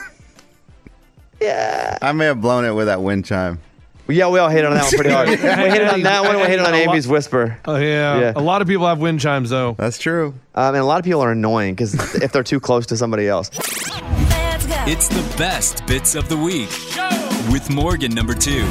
Yeah. I may have blown it with that wind chime. Yeah, we all hit on that one pretty hard. We hit it on that one, we hit it on Amy's whisper. Oh, yeah. A lot of people have wind chimes, though. That's true. And a lot of people are annoying because if they're too close to somebody else. It's the best bits of the week with Morgan number 2.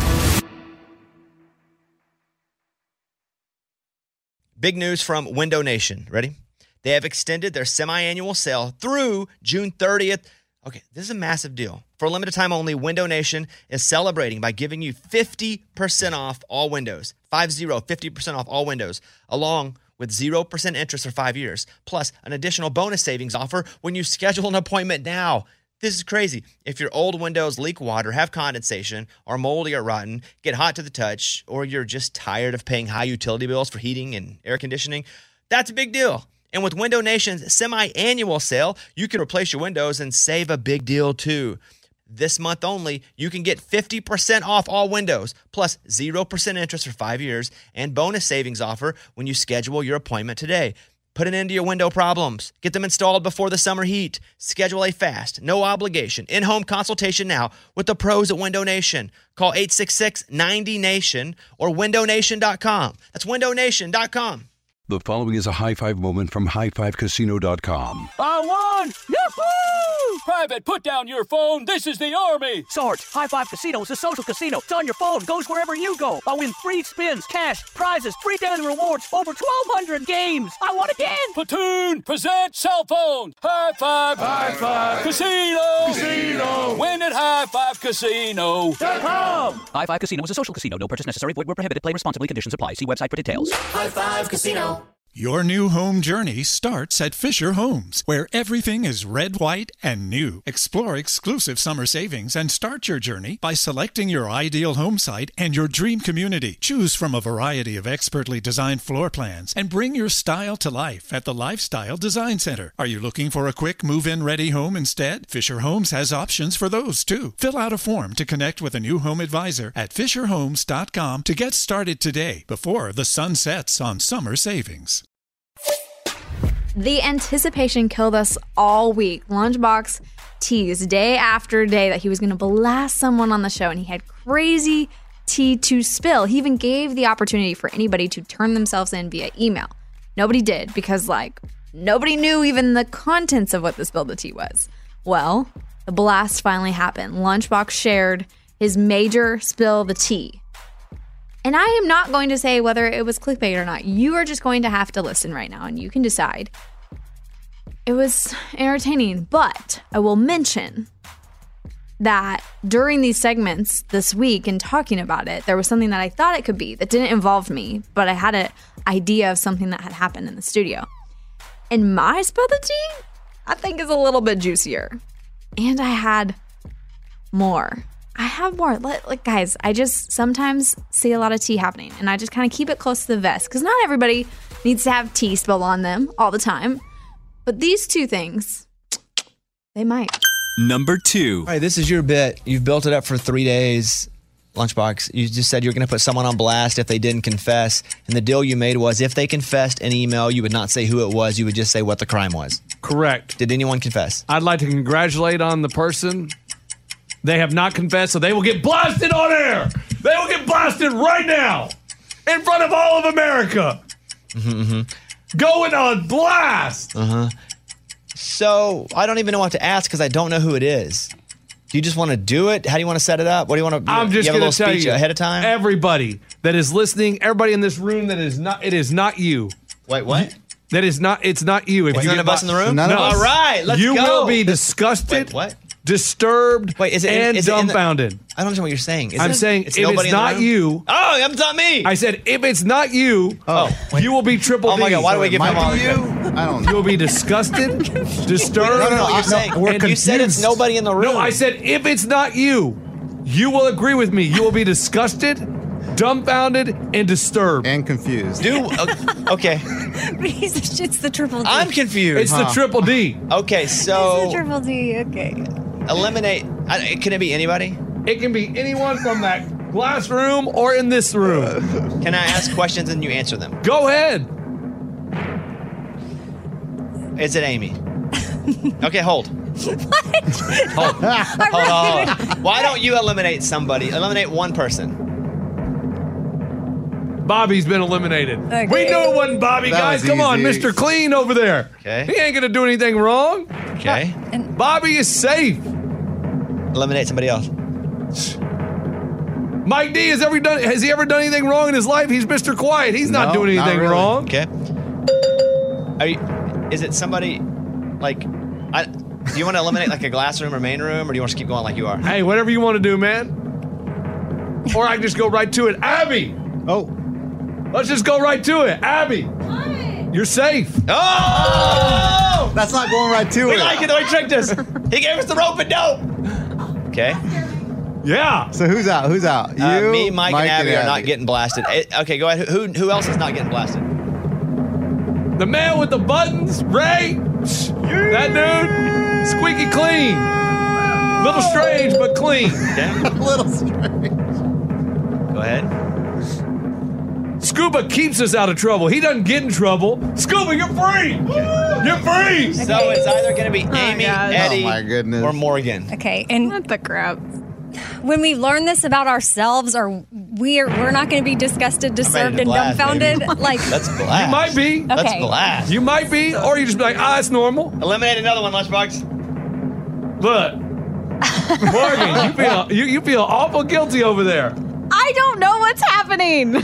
Big news from Window Nation. Ready? They have extended their semi-annual sale through June 30th. Okay, this is a massive deal. For a limited time only, Window Nation is celebrating by giving you 50% off all windows. 50% off all windows, along with 0% interest for 5 years, plus an additional bonus savings offer when you schedule an appointment now. This is crazy. If your old windows leak water, have condensation, are moldy or rotten, get hot to the touch, or you're just tired of paying high utility bills for heating and air conditioning, that's a big deal. And with Window Nation's semi-annual sale, you can replace your windows and save a big deal too. This month only, you can get 50% off all windows, plus 0% interest for 5 years, and bonus savings offer when you schedule your appointment today. Put an end to your window problems. Get them installed before the summer heat. Schedule a fast, no obligation, in-home consultation now with the pros at Window Nation. Call 866-90-NATION or windownation.com. That's windownation.com. The following is a high five moment from highfivecasino.com. I won! Yahoo! Private, put down your phone. This is the Army. Sarge, High Five Casino is a social casino. It's on your phone. Goes wherever you go. I win free spins, cash, prizes, free daily rewards, over 1,200 games. I won again. Platoon, present cell phone. High Five. High Five. Casino. Casino. Win at highfivecasino.com. High Five Casino is a social casino. No purchase necessary. Void where prohibited. Play responsibly. Conditions apply. See website for details. High Five Casino. Your new home journey starts at Fisher Homes, where everything is red, white, and new. Explore exclusive summer savings and start your journey by selecting your ideal home site and your dream community. Choose from a variety of expertly designed floor plans and bring your style to life at the Lifestyle Design Center. Are you looking for a quick move-in ready home instead? Fisher Homes has options for those too. Fill out a form to connect with a new home advisor at fisherhomes.com to get started today before the sun sets on summer savings. The anticipation killed us all week. Lunchbox teased day after day that he was going to blast someone on the show, and he had crazy tea to spill. He even gave the opportunity for anybody to turn themselves in via email. Nobody did because, nobody knew even the contents of what the spill the tea was. Well, the blast finally happened. Lunchbox shared his major spill the tea. And I am not going to say whether it was clickbait or not. You are just going to have to listen right now, and you can decide. It was entertaining, but I will mention that during these segments this week and talking about it, there was something that I thought it could be that didn't involve me, but I had an idea of something that had happened in the studio. And my spill the tea, I think, is a little bit juicier. And I have more. Guys, I just sometimes see a lot of tea happening, and I just kind of keep it close to the vest because not everybody needs to have tea spilled on them all the time. But these two things, they might. Number 2. All right, this is your bit. You've built it up for 3 days, Lunchbox. You just said you were going to put someone on blast if they didn't confess. And the deal you made was if they confessed in email, you would not say who it was. You would just say what the crime was. Correct. Did anyone confess? I'd like to congratulate on the person. They have not confessed, so they will get blasted on air. They will get blasted right now in front of all of America. Going on blast. So I don't even know what to ask because I don't know who it is. Do you just want to do it? How do you want to set it up? What do you want to? I'm just going to tell you ahead of time. Everybody that is listening, everybody in this room that is not, it is not you. Wait, what? That is not. It's not you. If Wait, you none of us in the room. No. All right, let's you go. You will be disgusted. Wait, what? Disturbed. Wait, is it and dumbfounded? I don't understand what you're saying. I'm saying if it's not you. Oh, it's not me. I said if it's not you. You will be triple. Oh my God! Why do we give him all you? I don't know. You will be disgusted, disturbed. I don't know what you're saying. And you said it's nobody in the room. No, I said if it's not you, you will agree with me. You will be disgusted, dumbfounded, and disturbed. And confused. Okay. It's the triple D. I'm confused. It's the triple D. Okay, so It's the triple D. Okay. eliminate. Can it be anybody? It can be anyone from that glass room or in this room. Can I ask questions and you answer them? Go ahead. Is it Amy? Okay, hold. What? Hold on. Why don't you eliminate somebody? Eliminate one person. Bobby's been eliminated. Okay. We knew it wasn't Bobby, That guys. was Come on, easy. Mr. Clean over there. Okay. He ain't gonna do anything wrong. Okay. Bobby is safe. Eliminate somebody else. Mike D has he ever done anything wrong in his life? He's Mr. Quiet. He's not No, doing not anything really. wrong. Okay. Is it somebody like? Do you want to eliminate like a glass room or main room, or do you want to keep going like you are? Hey, whatever you want to do, man. Or I can just go right to it. Abby. Oh. Let's just go right to it. Abby. What? You're safe. Oh! That's not going right to We it. like it the way he tricked us. He gave us the rope and dope. Okay. Yeah. So who's out? Who's out? You, Me, Mike, and Abby are not getting blasted. Okay, go ahead. Who else is not getting blasted? The man with the buttons, Ray. That dude, squeaky clean. Little strange, but clean. Okay. Little strange. Go ahead. Scuba keeps us out of trouble. He doesn't get in trouble. Scuba, you're free. You're free. So it's either going to be Amy, gosh. Eddie, Oh, my goodness. or Morgan. Okay, and What the crap? when we learn this about ourselves, or we're not going to be disgusted, disturbed, and dumbfounded. Like Let's blast. You might be. Okay. Let's blast. You might be, or you just be like, that's normal. Eliminate another one, Lunchbox. Look, Morgan, you feel awful guilty over there. I don't know what's happening.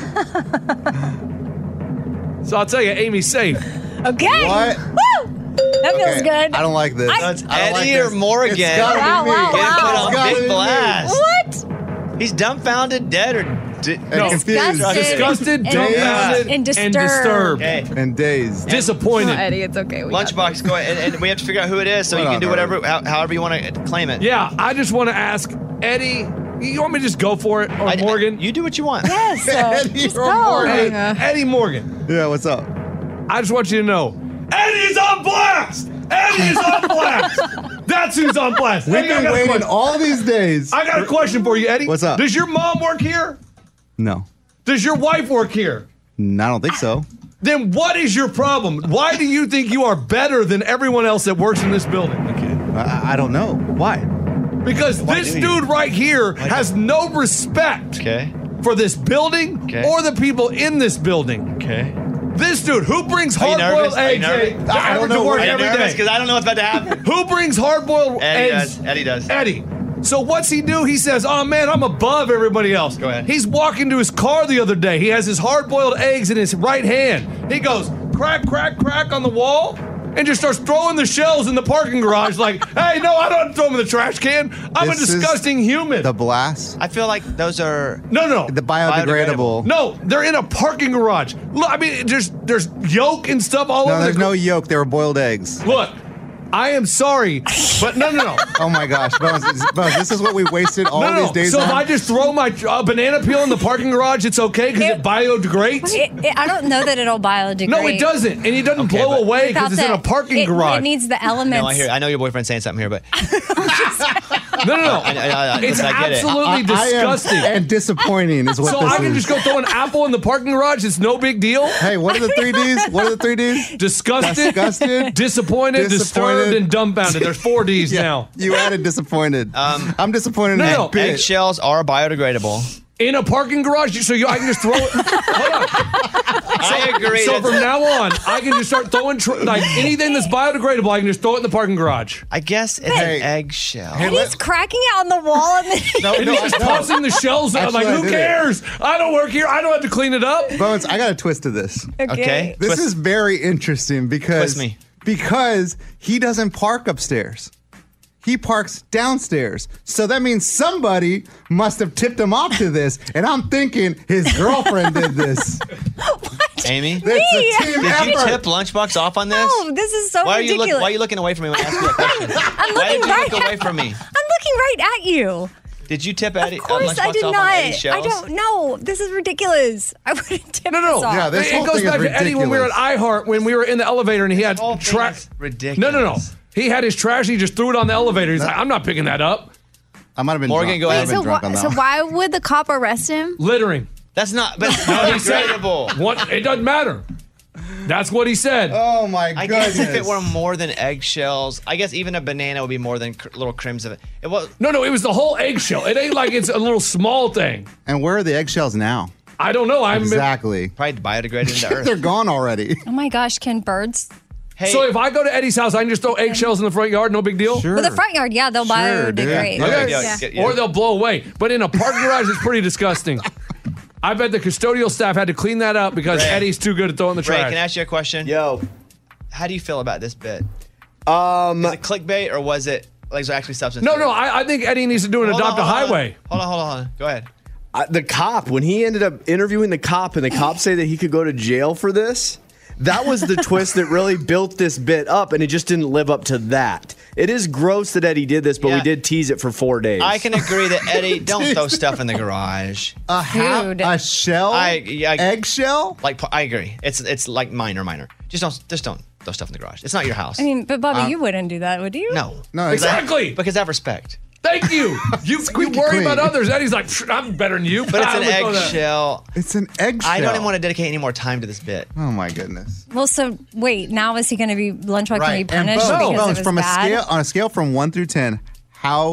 So I'll tell you, Amy's safe. Okay. What? Woo! That feels good. I don't like this. It's I don't like Eddie or this. Morgan. It's gotta be me. Getting put on It's gotta big be me. blast. What? He's dumbfounded, dead, or No, confused. disgusted, And- dumbfounded, and disturbed. Okay. And dazed. Disappointed. Eddie, it's okay. We got Lunchbox, go ahead. And we have to figure out who it is, so Hold you can on, do Harvey. whatever, however you want to claim it. Yeah, I just want to ask Eddie. You want me to just go for it, or Morgan? You do what you want. Yes. Eddie Just or go. Morgan? Hey, Eddie Morgan. Yeah, what's up? I just want you to know, Eddie's on blast. Eddie's on blast. That's who's on blast. We've Eddie, I been got a waiting question. all these days. I got a question for you, Eddie. What's up? Does your mom work here? No. Does your wife work here? I don't think so. Then what is your problem? Why do you think you are better than everyone else that works in this building? I don't know. Why? Because this do you? dude right here has no respect for this building or the people in this building. Okay. This dude, who brings Are you hard-boiled nervous? Are you eggs nervous? I don't know Are work you every nervous? day? Because I don't know what's about to happen. Who brings hard-boiled Eddie eggs? does. Eddie does. Eddie. So what's he do? He says, oh man, I'm above everybody else. Go ahead. He's walking to his car the other day. He has his hard-boiled eggs in his right hand. He goes, crack, crack, crack on the wall, and just starts throwing the shells in the parking garage like, hey, no, I don't throw them in the trash can. I'm This a is disgusting human. The blast? I feel like those are No. The biodegradable. No, they're in a parking garage. Look, I mean, there's yolk and stuff all No, over there's the no yolk. They were boiled eggs. Look, I am sorry, but no. Oh my gosh, Bones, this is what we wasted all these days So on? if I just throw my banana peel in the parking garage, it's okay because it biodegrades? I don't know that it'll biodegrade. No, it doesn't. And it doesn't blow away because it's in a parking garage. It needs the elements. No, I know your boyfriend's saying something here, but No. I It's get it. absolutely disgusting. And disappointing is what So this I can is. just go throw an apple in the parking garage. It's no big deal. Hey, what are the 3 Ds? What are the 3 Ds? Disgusted, disappointed, disturbed, and dumbfounded. There's 4 Ds now. You added disappointed. I'm disappointed in No, that no. bit. Eggshells are biodegradable. In a parking garage, so I can just throw it. Hold on. I agree. So from now on, I can just start throwing like anything that's biodegradable. I can just throw it in the parking garage. I guess it's an eggshell. And he's cracking it on the wall and then And he's just tossing the shells out. Actually, Like, I who did it. cares? I don't work here. I don't have to clean it up. Bones, I got a twist to this. Okay. This is very interesting because Twist me. because he doesn't park upstairs. He parks downstairs. So that means somebody must have tipped him off to this. And I'm thinking his girlfriend did this. Amy? That's a team Did you effort. tip Lunchbox off on this? No, this is so why are you ridiculous. why are you looking away from me when I ask you that question? I'm Why looking did you right look away at, from me? I'm looking right at you. Did you tip Eddie? Of course I Lunchbox did off not. on Eddie's I shells? don't know. This is ridiculous. I wouldn't tip No. this off. Yeah, this It whole goes thing is back to Eddie when we were at ridiculous. iHeart, when we were in the elevator and he had whole thing trash. is ridiculous. No. He had his trash. He just threw it on the elevator. He's like, I'm not picking that up. I might have been Morgan, drunk. go I ahead. might have been drunk on that So one. why would the cop arrest him? Littering. That's not but it's No, he said- biodegradable. What? It doesn't matter. That's what he said. Oh my I goodness. guess if it were more than eggshells, I guess even a banana would be more than little crims of it. It was No, it was the whole eggshell. It ain't like it's a little small thing. And where are the eggshells now? I don't know. I haven't been. Exactly. probably biodegraded into They're earth. gone already. Oh my gosh, can birds? Hey, So if I go to Eddie's house, I can just throw eggshells in the front yard. No big deal. Sure. Well, the front yard, yeah, they'll biodegrade. Yeah. Okay. Yeah. Or they'll blow away. But in a parking garage, it's pretty disgusting. I bet the custodial staff had to clean that up because Ray. Eddie's too good at throwing the Ray, trash. can I ask you a question? Yo. How do you feel about this bit? Was it clickbait or was it like actually substance? No, I think Eddie needs to do an Hold on, adopt a hold on. highway. Hold on. Go ahead. The cop, when he ended up interviewing the cop and the cop say that he could go to jail for this, that was the twist that really built this bit up, and it just didn't live up to that. It is gross that Eddie did this, but Yeah. we did tease it for 4 days. I can agree that Eddie, don't throw stuff in the garage. Dude. A shell? I- Eggshell? Like I agree. It's like minor. Just don't throw stuff in the garage. It's not your house. I mean, but Bobby, you wouldn't do that, would you? no. No, Exactly. Because I have respect. Thank you. You worry clean. about others. Eddie's like, "Psh, I'm better than you. But it's I an would throw that." eggshell. It's an eggshell. I don't even want to dedicate any more time to this bit. Oh my goodness. Well, so wait, now is he going to be Lunchbox going to be And punished Bones, because it was from bad? on a scale from 1 through 10, how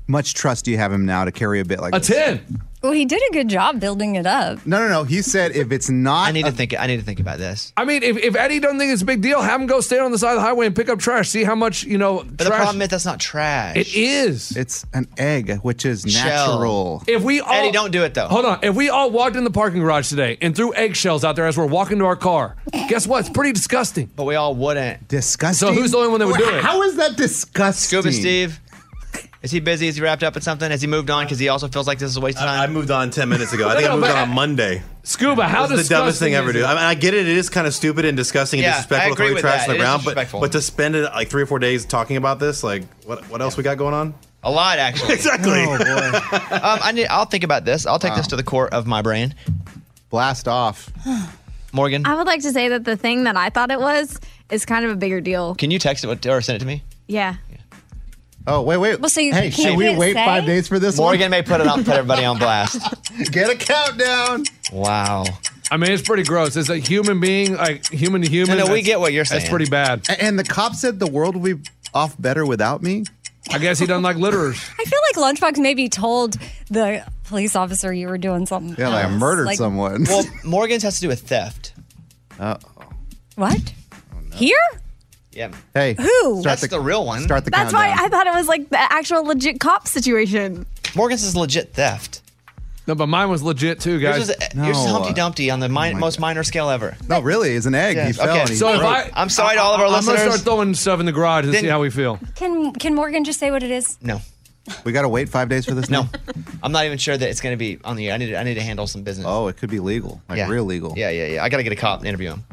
much trust do you have him now to carry a bit like A this? 10. Well, he did a good job building it up. No. He said if it's not, I need to think about this. I mean, if Eddie doesn't think it's a big deal, have him go stand on the side of the highway and pick up trash. See how much, But the trash. problem is that's not trash. It is. It's an egg, which is Shell. natural. If we all, Eddie, don't do it though. Hold on. If we all walked in the parking garage today and threw eggshells out there as we're walking to our car, guess what? It's pretty disgusting. But we all wouldn't. Disgusting. So who's the only one that would do it? How is that disgusting? Scuba Steve. Is he busy? Is he wrapped up in something? Has he moved on because he also feels like this is a waste of time? I moved on 10 minutes ago. I think I moved on Monday. Scuba, how This is the dumbest thing disgusting ever, is dude. it? I mean, I get it. It is kind of stupid and disgusting and Yeah, disrespectful I to throw agree your with trash that. on It the is ground. disrespectful. But to spend it like 3 or 4 days talking about this, like, what else we got going on? A lot, actually. Exactly. Oh, boy. I'll think about this. I'll take this to the core of my brain. Blast off. Morgan, I would like to say that the thing that I thought it was is kind of a bigger deal. can you text it or send it to me? Yeah. Oh, wait. Well, so you Hey, should we can't wait say? 5 days for this Morgan may put everybody on blast. one? Get a countdown. Wow. I mean, it's pretty gross. It's a human being, like human to human. No, we That's- get what you're saying. That's pretty bad. And the cop said the world will be off better without me? I guess he doesn't like litterers. I feel like Lunchbox maybe told the police officer you were doing something. Yeah, like I else. murdered Like, someone. Well, Morgan's has to do with theft. What? Here? Yeah. Hey. Who? That's the real one. Start the That's countdown. why I thought it was like the actual legit cop situation. Morgan's is legit theft. No, but mine was legit too, Yours guys. is yours is Humpty Dumpty on the most minor scale ever. No, really, it's an egg. Yeah. He fell. Okay, and he So if broke. I'm sorry to all of our I'm listeners. gonna start throwing stuff in the garage and Then- see how we feel. Can Morgan just say what it is? No. We got to wait 5 days for this No. now? I'm not even sure that it's going to be on the air. I need to handle some business. Oh, it could be legal. Like Yeah. real legal. Yeah. I got to get a cop and interview him.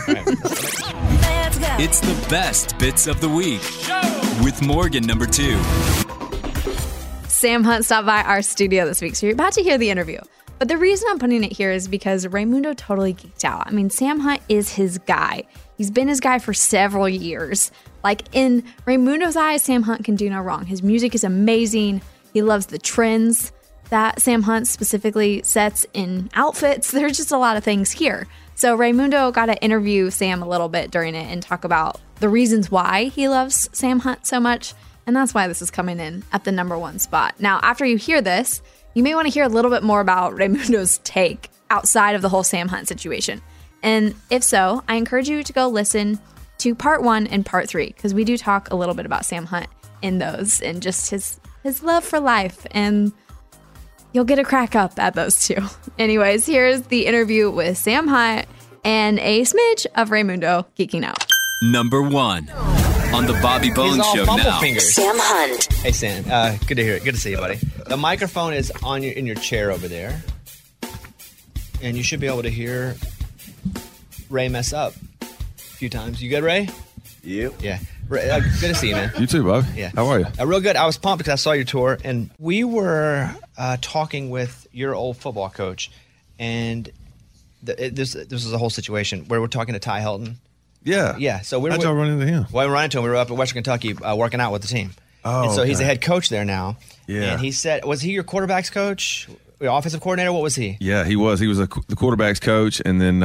It's the best bits of the week with Morgan number 2. Sam Hunt stopped by our studio this week, so you're about to hear the interview. But the reason I'm putting it here is because Raymundo totally geeked out. I mean, Sam Hunt is his guy. He's been his guy for several years. Like, in Raymundo's eyes, Sam Hunt can do no wrong. His music is amazing. He loves the trends that Sam Hunt specifically sets in outfits. There's just a lot of things here. So Raymundo got to interview Sam a little bit during it and talk about the reasons why he loves Sam Hunt so much. And that's why this is coming in at the number 1 spot. Now, after you hear this, you may want to hear a little bit more about Raymundo's take outside of the whole Sam Hunt situation. And if so, I encourage you to go listen to part 1 and part 3, because we do talk a little bit about Sam Hunt in those and just his love for life. And you'll get a crack up at those two. Anyways, here's the interview with Sam Hunt and a smidge of Raymundo geeking out. Number 1 on the Bobby Bones He's all Show fumble now. fingers. Sam Hunt. Hey, Sam. Good to hear it. Good to see you, buddy. The microphone is in your chair over there, and you should be able to hear Ray mess up a few times. You good, Ray? Yep. Yeah. Ray, good to see you, man. You too, Bob. Yeah. How are you? Real good. I was pumped because I saw your tour, and we were talking with your old football coach, and this was a whole situation where we're talking to Ty Helton. Yeah. Yeah. So How'd y'all run into him? Well, we ran into him. We were up at Western Kentucky working out with the team. Oh, and so he's the okay. head coach there now. Yeah. And he said, was he your quarterback's coach? Your offensive coordinator? What was he? Yeah, he was. He was the quarterback's coach, and then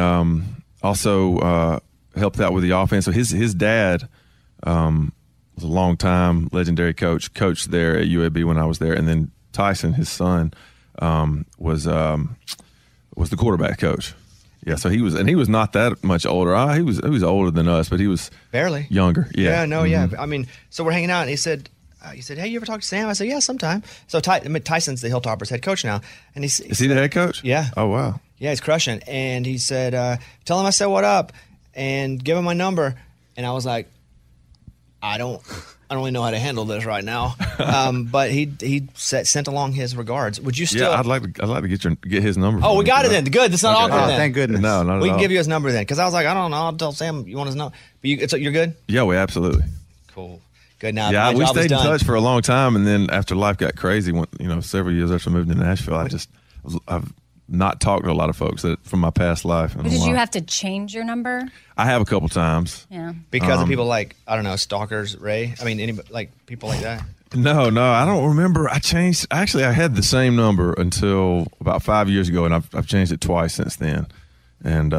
also helped out with the offense. So his dad was a long-time legendary coach there at UAB when I was there, and then Tyson, his son, was the quarterback coach. Yeah, so he was not that much older. He was older than us, but he was Barely. younger. Yeah. Yeah. I mean, so we're hanging out, and he said, hey, you ever talk to Sam? I said, yeah, sometime. So Tyson's the Hilltoppers head coach now. And Is he the head coach? Yeah. Oh, wow. Yeah, he's crushing. And he said, tell him I said what up and give him my number. And I was like, I don't really know how to handle this right now. But he sent along his regards. Would you still? Yeah, I'd like to get his number. Oh, we got it then. Good. That's not awkward then. Thank goodness. No, not at all. We can give you his number then. Because I was like, I don't know. I'll tell Sam you want his number. But you're good? Yeah, we absolutely. Cool. Good. Now, Yeah, my we job is stayed in done. touch for a long time, and then after life got crazy, several years after I moved to Nashville, I've not talked to a lot of folks from my past life. But did you have to change your number? I have a couple times. Yeah. Because of people like, I don't know, stalkers, Ray? I mean, anybody, like people like that? No, I don't remember. I changed. Actually, I had the same number until about 5 years ago, and I've changed it twice since then. And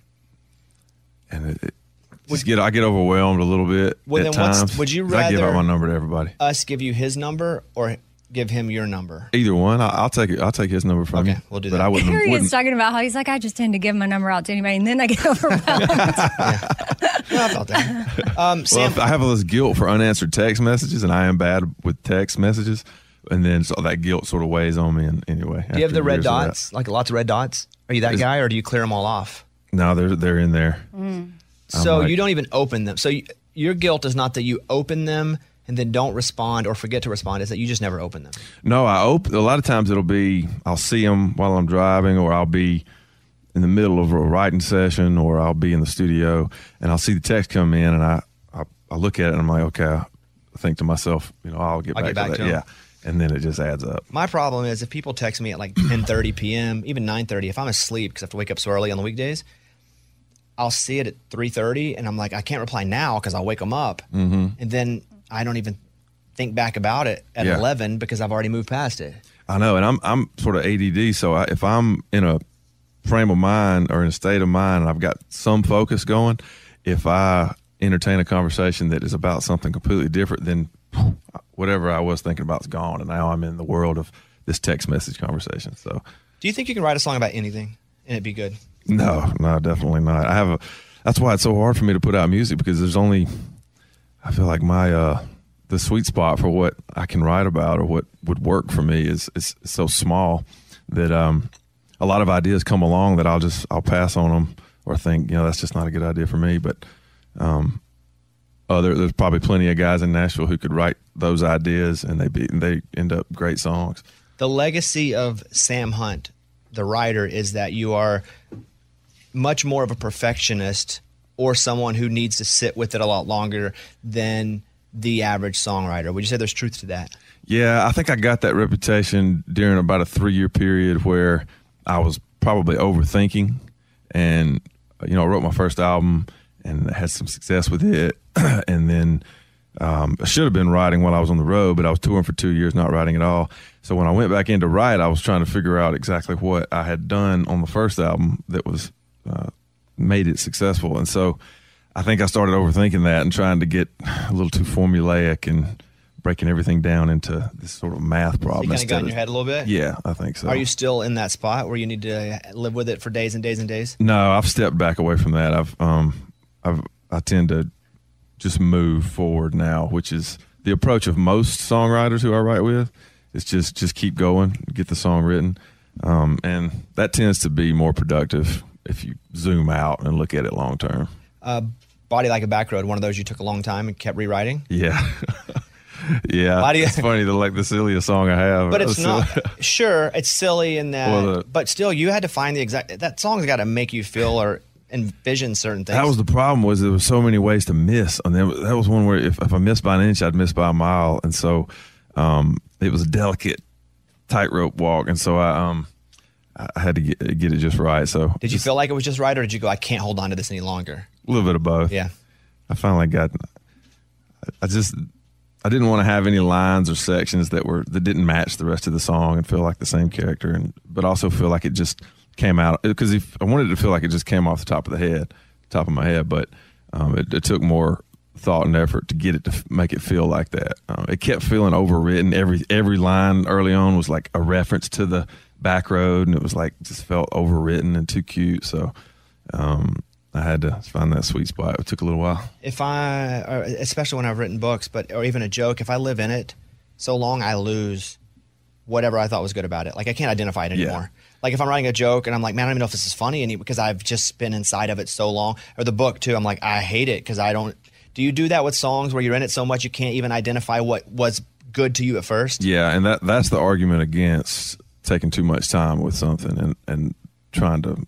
I get overwhelmed a little bit Well, at then times. would you 'cause I give out rather my number to everybody? Us give you his number or give him your number? Either one. I'll take it. I'll take his number from you. Okay, we'll do but that. I Here he wouldn't. is talking about how he's like, I just tend to give my number out to anybody, and then I get overwhelmed. How about that? Well, Sam, I have all this guilt for unanswered text messages, and I am bad with text messages, and then so that guilt sort of weighs on me. And anyway, do you have the red years of that- dots? Like lots of red dots? Are you that guy, or do you clear them all off? No, they're in there. So like- you don't even open them. So your guilt is not that you open them and then don't respond or forget to respond. It's that you just never open them. No, a lot of times it'll be I'll see them while I'm driving, or I'll be in the middle of a writing session, or I'll be in the studio and I'll see the text come in, and I look at it and I'm like, okay, I think to myself, I'll get back to that. to 'em. Yeah, and then it just adds up. My problem is if people text me at like 10:30 p.m., even 9:30, if I'm asleep because I have to wake up so early on the weekdays, I'll see it at 3:30 and I'm like, I can't reply now because I'll wake them up. Mm-hmm. And then I don't even think back about it at Yeah. 11 because I've already moved past it. I know, and I'm sort of ADD, so if I'm in a frame of mind or in a state of mind and I've got some focus going, if I entertain a conversation that is about something completely different, then whatever I was thinking about is gone, and now I'm in the world of this text message conversation. So Do you think you can write a song about anything and it'd be good? no, definitely not. That's why it's so hard for me to put out music, because there's only, I feel like the sweet spot for what I can write about or what would work for me is so small that a lot of ideas come along that I'll pass on them or think, that's just not a good idea for me. But there's probably plenty of guys in Nashville who could write those ideas and they end up great songs. The legacy of Sam Hunt, the writer, is that you are much more of a perfectionist or someone who needs to sit with it a lot longer than the average songwriter. Would you say there's truth to that? Yeah, I think I got that reputation during about a 3-year period where I was probably overthinking, and I wrote my first album and had some success with it, and then I should have been writing while I was on the road, but I was touring for 2 years, not writing at all. So when I went back in to write, I was trying to figure out exactly what I had done on the first album that was made it successful, and so I think I started overthinking that and trying to get a little too formulaic and breaking everything down into this sort of math problem. You kind of got in your head a little bit? Yeah, I think so. Are you still in that spot where you need to live with it for days and days and days? No, I've stepped back away from that. I tend to just move forward now, which is the approach of most songwriters who I write with. It's just keep going, get the song written, and that tends to be more productive if you zoom out and look at it long term. Body Like a Back Road, one of those you took a long time and kept rewriting? Yeah. Yeah. It's funny, the silliest song I have. But it's not. Sure, it's silly in that. Well, but still, you had to find the exact. That song's got to make you feel or envision certain things. That was the problem, was there were so many ways to miss. And then that was one where if I missed by an inch, I'd miss by a mile. And so it was a delicate tightrope walk. And so I had to get it just right. So did you feel like it was just right, or did you go, I can't hold on to this any longer? A little bit of both. Yeah. I finally I didn't want to have any lines or sections that didn't match the rest of the song and feel like the same character, but also feel like it just came out, because I wanted it to feel like it just came off the top of my head, but it took more thought and effort to get it to make it feel like that. It kept feeling overwritten. Every line early on was like a reference to the back road, and it was like just felt overwritten and too cute. So I had to find that sweet spot. It took a little while. Especially when I've written books, or even a joke, if I live in it so long, I lose whatever I thought was good about it. Like I can't identify it anymore. Yeah. Like if I'm writing a joke and I'm like, man, I don't even know if this is funny because I've just been inside of it so long. Or the book too, I'm like, I hate it because I don't. Do you do that with songs where you're in it so much you can't even identify what was good to you at first? Yeah, and that's the argument against taking too much time with something and trying to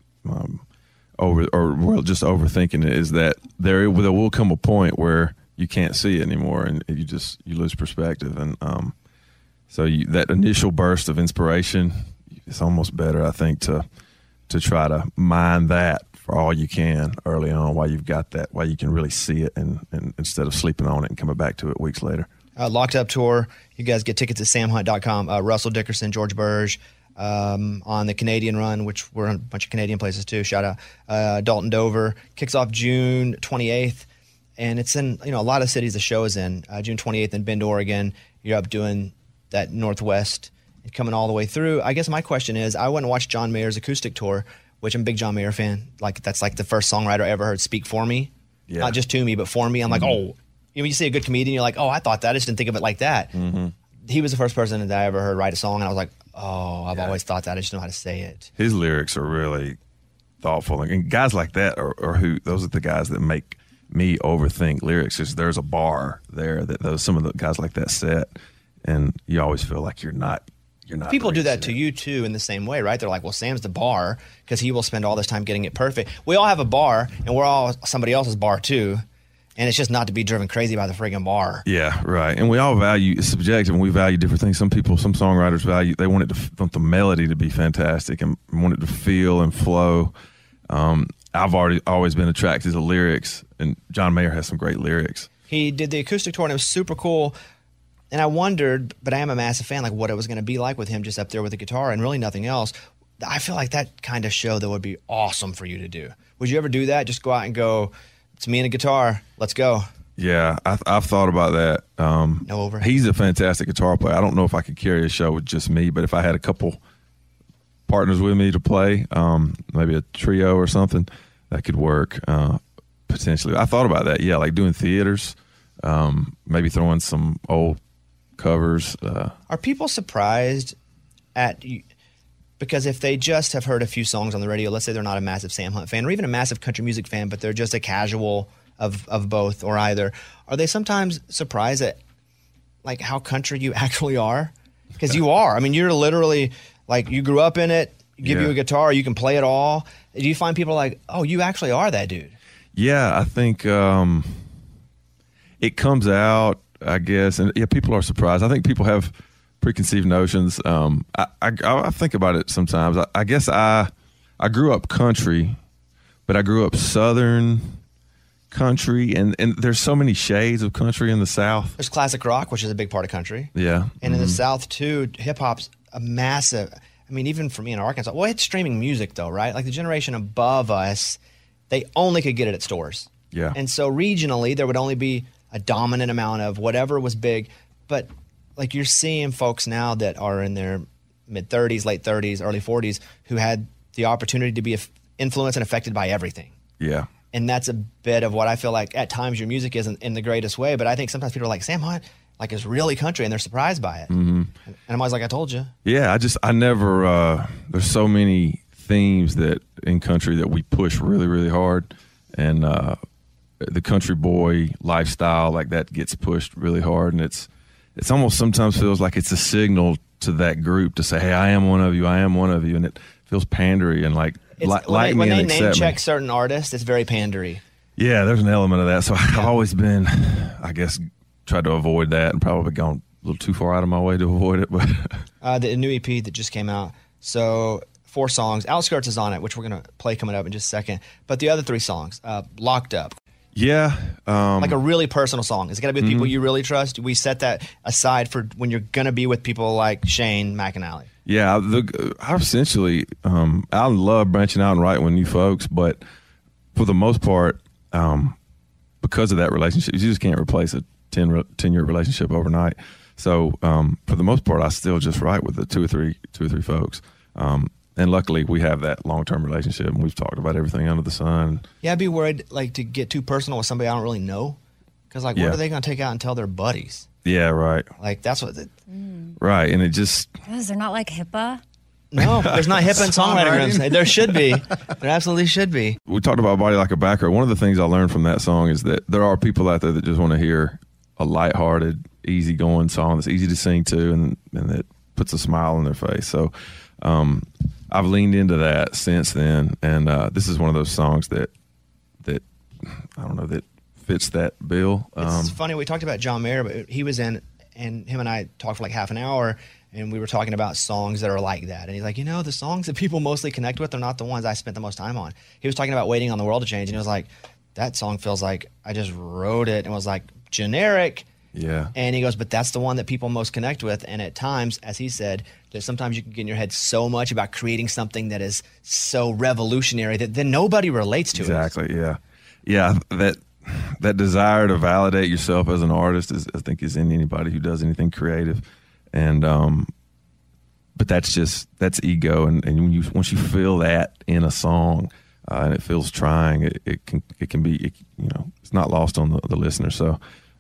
just overthinking it, is that there will come a point where you can't see it anymore and you lose perspective, and so that initial burst of inspiration, it's almost better, I think, to try to mine that for all you can early on while you've got that, while you can really see it, and instead of sleeping on it and coming back to it weeks later. Locked Up Tour, you guys get tickets at samhunt.com. Russell Dickerson, George Burge, on the Canadian run, which we're in a bunch of Canadian places too. Shout out Dalton Dover. Kicks off June 28th, and it's in a lot of cities the show is in. June 28th in Bend, Oregon. You're up doing that Northwest coming all the way through. I guess my question is, I went and watched John Mayer's acoustic tour, which I'm a big John Mayer fan. Like, that's like the first songwriter I ever heard speak for me. Yeah. Not just to me, but for me. I'm like, oh, you see a good comedian, you're like, oh, I thought that. I just didn't think of it like that. He was the first person that I ever heard write a song, and I was like, oh, I've always thought that. I just know how to say it. His lyrics are really thoughtful. And guys like that those are the guys that make me overthink lyrics. There's a bar there that some of the guys like that set, and you always feel like you're not. People do that to you too in the same way, right? They're like, well, Sam's the bar because he will spend all this time getting it perfect. We all have a bar, and we're all somebody else's bar too. And it's just not to be driven crazy by the friggin' bar. Yeah, right. And we all value, it's subjective, and we value different things. Some songwriters they want the melody to be fantastic and want it to feel and flow. I've always been attracted to the lyrics, and John Mayer has some great lyrics. He did the acoustic tour, and it was super cool. And I wondered, but I am a massive fan, like what it was going to be like with him just up there with the guitar and really nothing else. I feel like that kind of show that would be awesome for you to do. Would you ever do that? Just go out and go, it's me and a guitar. Let's go. Yeah, I've thought about that. No overhead. He's a fantastic guitar player. I don't know if I could carry a show with just me, but if I had a couple partners with me to play, maybe a trio or something, that could work potentially. I thought about that, yeah, like doing theaters, maybe throwing some old covers. Are people surprised at you? Because if they just have heard a few songs on the radio, let's say they're not a massive Sam Hunt fan or even a massive country music fan, but they're just a casual of both or either, are they sometimes surprised at like how country you actually are? Because you are. I mean, you're literally like, you grew up in it, give you a guitar, you can play it all. Do you find people like, oh, you actually are that dude? Yeah, I think it comes out, I guess, and yeah, people are surprised. I think people have preconceived notions. I think about it sometimes. I guess I grew up country, but I grew up Southern country, and there's so many shades of country in the South. There's classic rock, which is a big part of country. Yeah. And in the South, too, hip-hop's a massive, I mean, even for me in Arkansas, well, it's streaming music, though, right? Like the generation above us, they only could get it at stores. Yeah. And so regionally, there would only be a dominant amount of whatever was big, but like you're seeing folks now that are in their mid-30s, late 30s, early 40s who had the opportunity to be influenced and affected by everything. Yeah. And that's a bit of what I feel like at times your music isn't in the greatest way, but I think sometimes people are like, Sam Hunt like is really country, and they're surprised by it. And I'm always like, I told you. Yeah, I never, there's so many themes that in country that we push really, really hard. And the country boy lifestyle, like that gets pushed really hard, and it's almost sometimes feels like it's a signal to that group to say, hey, I am one of you, and it feels pandery and like like me when and they accept name me. check certain artists, it's very pandery. Yeah, there's an element of that. So I've always been, I guess, tried to avoid that, and probably gone a little too far out of my way to avoid it. But the new EP that just came out, so 4 songs. Outskirts is on it, which we're going to play coming up in just a second. But the other 3 songs, Locked Up. Yeah. Like a really personal song. It's got to be with people you really trust. We set that aside for when you're going to be with people like Shane McAnally. Yeah, I essentially, I love branching out and writing with new folks, but for the most part, because of that relationship, you just can't replace a 10-year relationship overnight. So for the most part, I still just write with the two or three folks. And luckily, we have that long-term relationship, and we've talked about everything under the sun. Yeah, I'd be worried like to get too personal with somebody I don't really know, because like, what are they going to take out and tell their buddies? Yeah, right. Like that's what. Right, and it just. Is there not like HIPAA? No, there's not HIPAA and songwriting rooms. There should be. There absolutely should be. We talked about Body Like a Backer. One of the things I learned from that song is that there are people out there that just want to hear a lighthearted, easygoing song that's easy to sing to, and that puts a smile on their face. So I've leaned into that since then, and this is one of those songs that I don't know, that fits that bill. It's funny, we talked about John Mayer, but he was in, and him and I talked for like half an hour, and we were talking about songs that are like that. And he's like, the songs that people mostly connect with are not the ones I spent the most time on. He was talking about Waiting on the World to Change, and he was like, that song feels like I just wrote it and was like generic. Yeah. And he goes, but that's the one that people most connect with. And at times, as he said, that sometimes you can get in your head so much about creating something that is so revolutionary that then nobody relates to it. Exactly, yeah. Yeah, that desire to validate yourself as an artist I think is in anybody who does anything creative. and but that's ego, and once you feel that in a song, and it feels trying, it can be it's not lost on the listener. So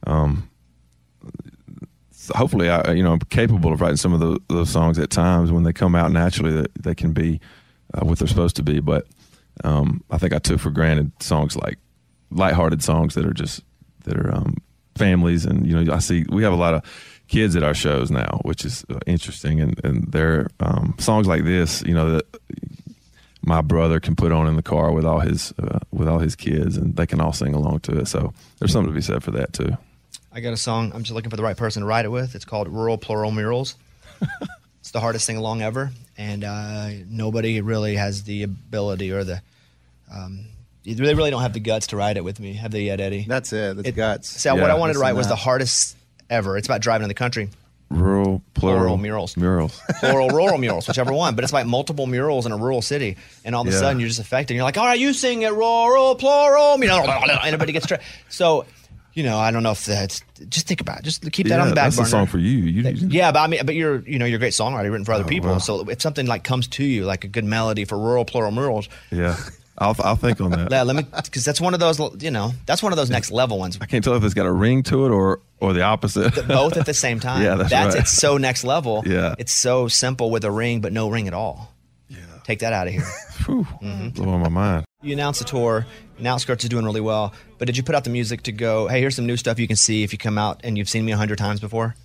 hopefully I'm capable of writing some of those songs at times when they come out naturally, that they can be what they're supposed to be. But I think I took for granted songs like lighthearted songs that are families, and I see we have a lot of kids at our shows now, which is interesting, and they're songs like this, that my brother can put on in the car with all his kids, and they can all sing along to it. So there's something to be said for that too. I got a song. I'm just looking for the right person to write it with. It's called Rural Plural Murals. It's the hardest sing along ever, and nobody really has the ability or the. They really don't have the guts to write it with me, have they yet, Eddie? That's it. That's guts. So what I wanted to write was the hardest ever. It's about driving in the country. Rural, plural murals. Plural, rural murals, whichever one. But it's like multiple murals in a rural city, and all of a sudden you're just affected. You're like, all right, you sing it, rural, plural. Everybody gets straight. So, I don't know if that's. Just think about it. Just keep that on the back burner. That's a song for you. But you're a great songwriter, written for other people. Well. So if something like comes to you, like a good melody for rural, plural murals. Yeah. I'll think on that. Yeah, because that's one of those, that's one of those next level ones. I can't tell if it's got a ring to it or the opposite. Both at the same time. Yeah, that's right. It's so next level. Yeah. It's so simple with a ring, but no ring at all. Yeah. Take that out of here. Blowing my mind. You announced a tour, and Outskirts is doing really well, but did you put out the music to go, hey, here's some new stuff you can see if you come out and you've seen me 100 times before?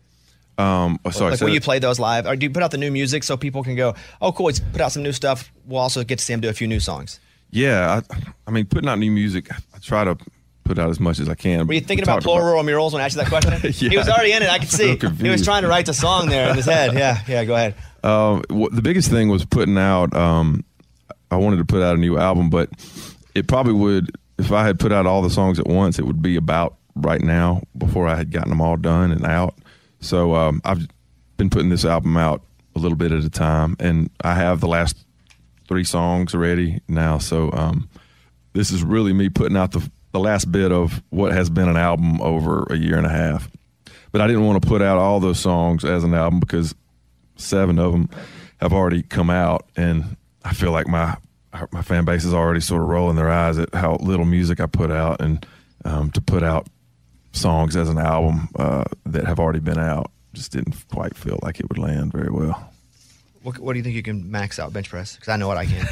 Sorry. Will you play those live? Or do you put out the new music so people can go, oh, cool, he's put out some new stuff. We'll also get to see him do a few new songs. Yeah, I mean, putting out new music, I try to put out as much as I can. Were you thinking about Plural Rural Murals when I asked you that question? Yeah. He was already in it. I could see. He was trying to write the song there in his head. Yeah, go ahead. The biggest thing was putting out, I wanted to put out a new album, but it probably would, if I had put out all the songs at once, it would be about right now before I had gotten them all done and out. So I've been putting this album out a little bit at a time, and I have the last 3 songs already now, so this is really me putting out the last bit of what has been an album over a year and a half. But I didn't want to put out all those songs as an album because 7 of them have already come out, and I feel like my fan base is already sort of rolling their eyes at how little music I put out, and to put out songs as an album that have already been out just didn't quite feel like it would land very well. What do you think you can max out bench press? Because I know what I can.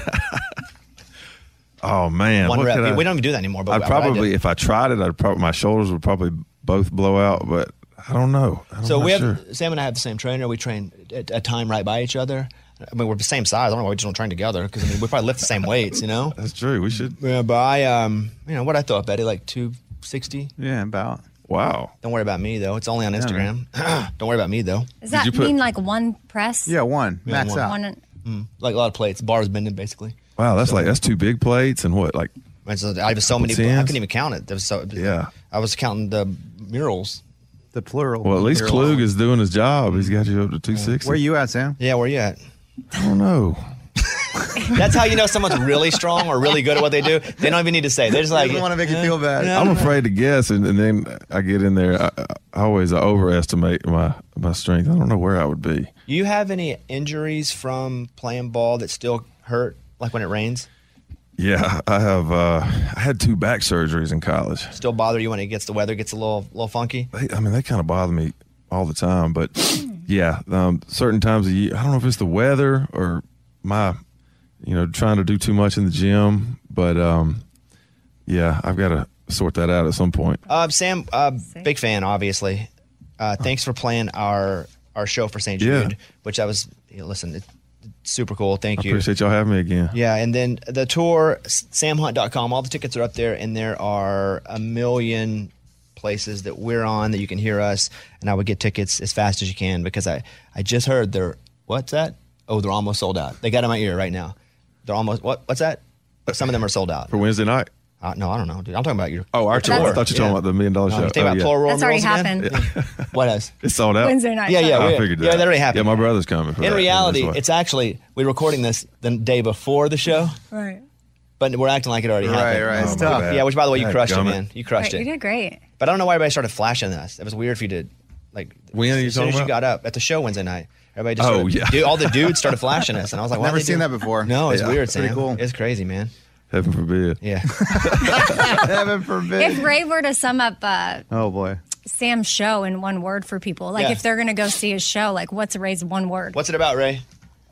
Oh man, one rep. We don't even do that anymore. But I'd probably, if I tried it, my shoulders would probably both blow out. But I don't know. Sam and I have the same trainer. We train at a time right by each other. I mean, we're the same size. I don't know why we just don't train together because we probably lift the same weights. That's true. We should. Yeah, but I, what I throw up, Eddie, like 260. Yeah, about. Wow. Don't worry about me though. It's only on Instagram. Don't worry about me though. Does that mean like one press? Yeah, one. Max out. Like a lot of plates, bars bending basically. Wow, that's 2 big plates and what, like. I have so many. I couldn't even count it. Yeah. I was counting the murals. The plural. Well, at least Klug is doing his job. He's got you up to 260. Where you at, Sam? Yeah, where you at? I don't know. That's how you know someone's really strong or really good at what they do. They don't even need to say. They just like. They don't want to make you feel bad. I'm afraid to guess, and then I get in there. I always overestimate my strength. I don't know where I would be. You have any injuries from playing ball that still hurt, like when it rains? Yeah, I have. I had 2 back surgeries in college. Still bother you when the weather gets a little funky? They kind of bother me all the time. But yeah, certain times of the year. I don't know if it's the weather or my, trying to do too much in the gym. But yeah, I've got to sort that out at some point. Sam, big fan, obviously. Thanks for playing our show for St. Jude, which I was. Listen. It's super cool. Thank you. I appreciate y'all having me again. Yeah, and then the tour, samhunt.com, all the tickets are up there, and there are a million places that we're on that you can hear us, and I would get tickets as fast as you can because I just heard what's that? Oh, they're almost sold out. They got in my ear right now. They're almost, what's that? Some of them are sold out. For Wednesday night? No, I don't know, dude. I'm talking about your. Oh, our tour. I thought you were talking about the $1 million show. You're talking about plural. That's already happened. What else? It's sold out. Wednesday night. Yeah. I figured that. Yeah, that already happened. Yeah, my brother's coming for that. In reality, it's actually, we're recording this the day before the show. Right. But we're acting like it already happened. Right. It's tough. Yeah, which, by the way, you crushed it, man. You crushed it. You did great. But I don't know why everybody started flashing us. It was weird for you to like When are you as soon as talking you about? got up at the show Wednesday night. Everybody just Oh, started, yeah. dude, all the dudes started flashing us, and I was like, "Why Never are they seen doing-" that before. No, it's Yeah. weird, Pretty Sam. cool. It's crazy, man. Heaven forbid. Yeah. Heaven forbid. If Ray were to sum up Oh boy. Sam's show in one word for people, like Yeah. if they're going to go see his show, like what's Ray's one word? What's it about, Ray?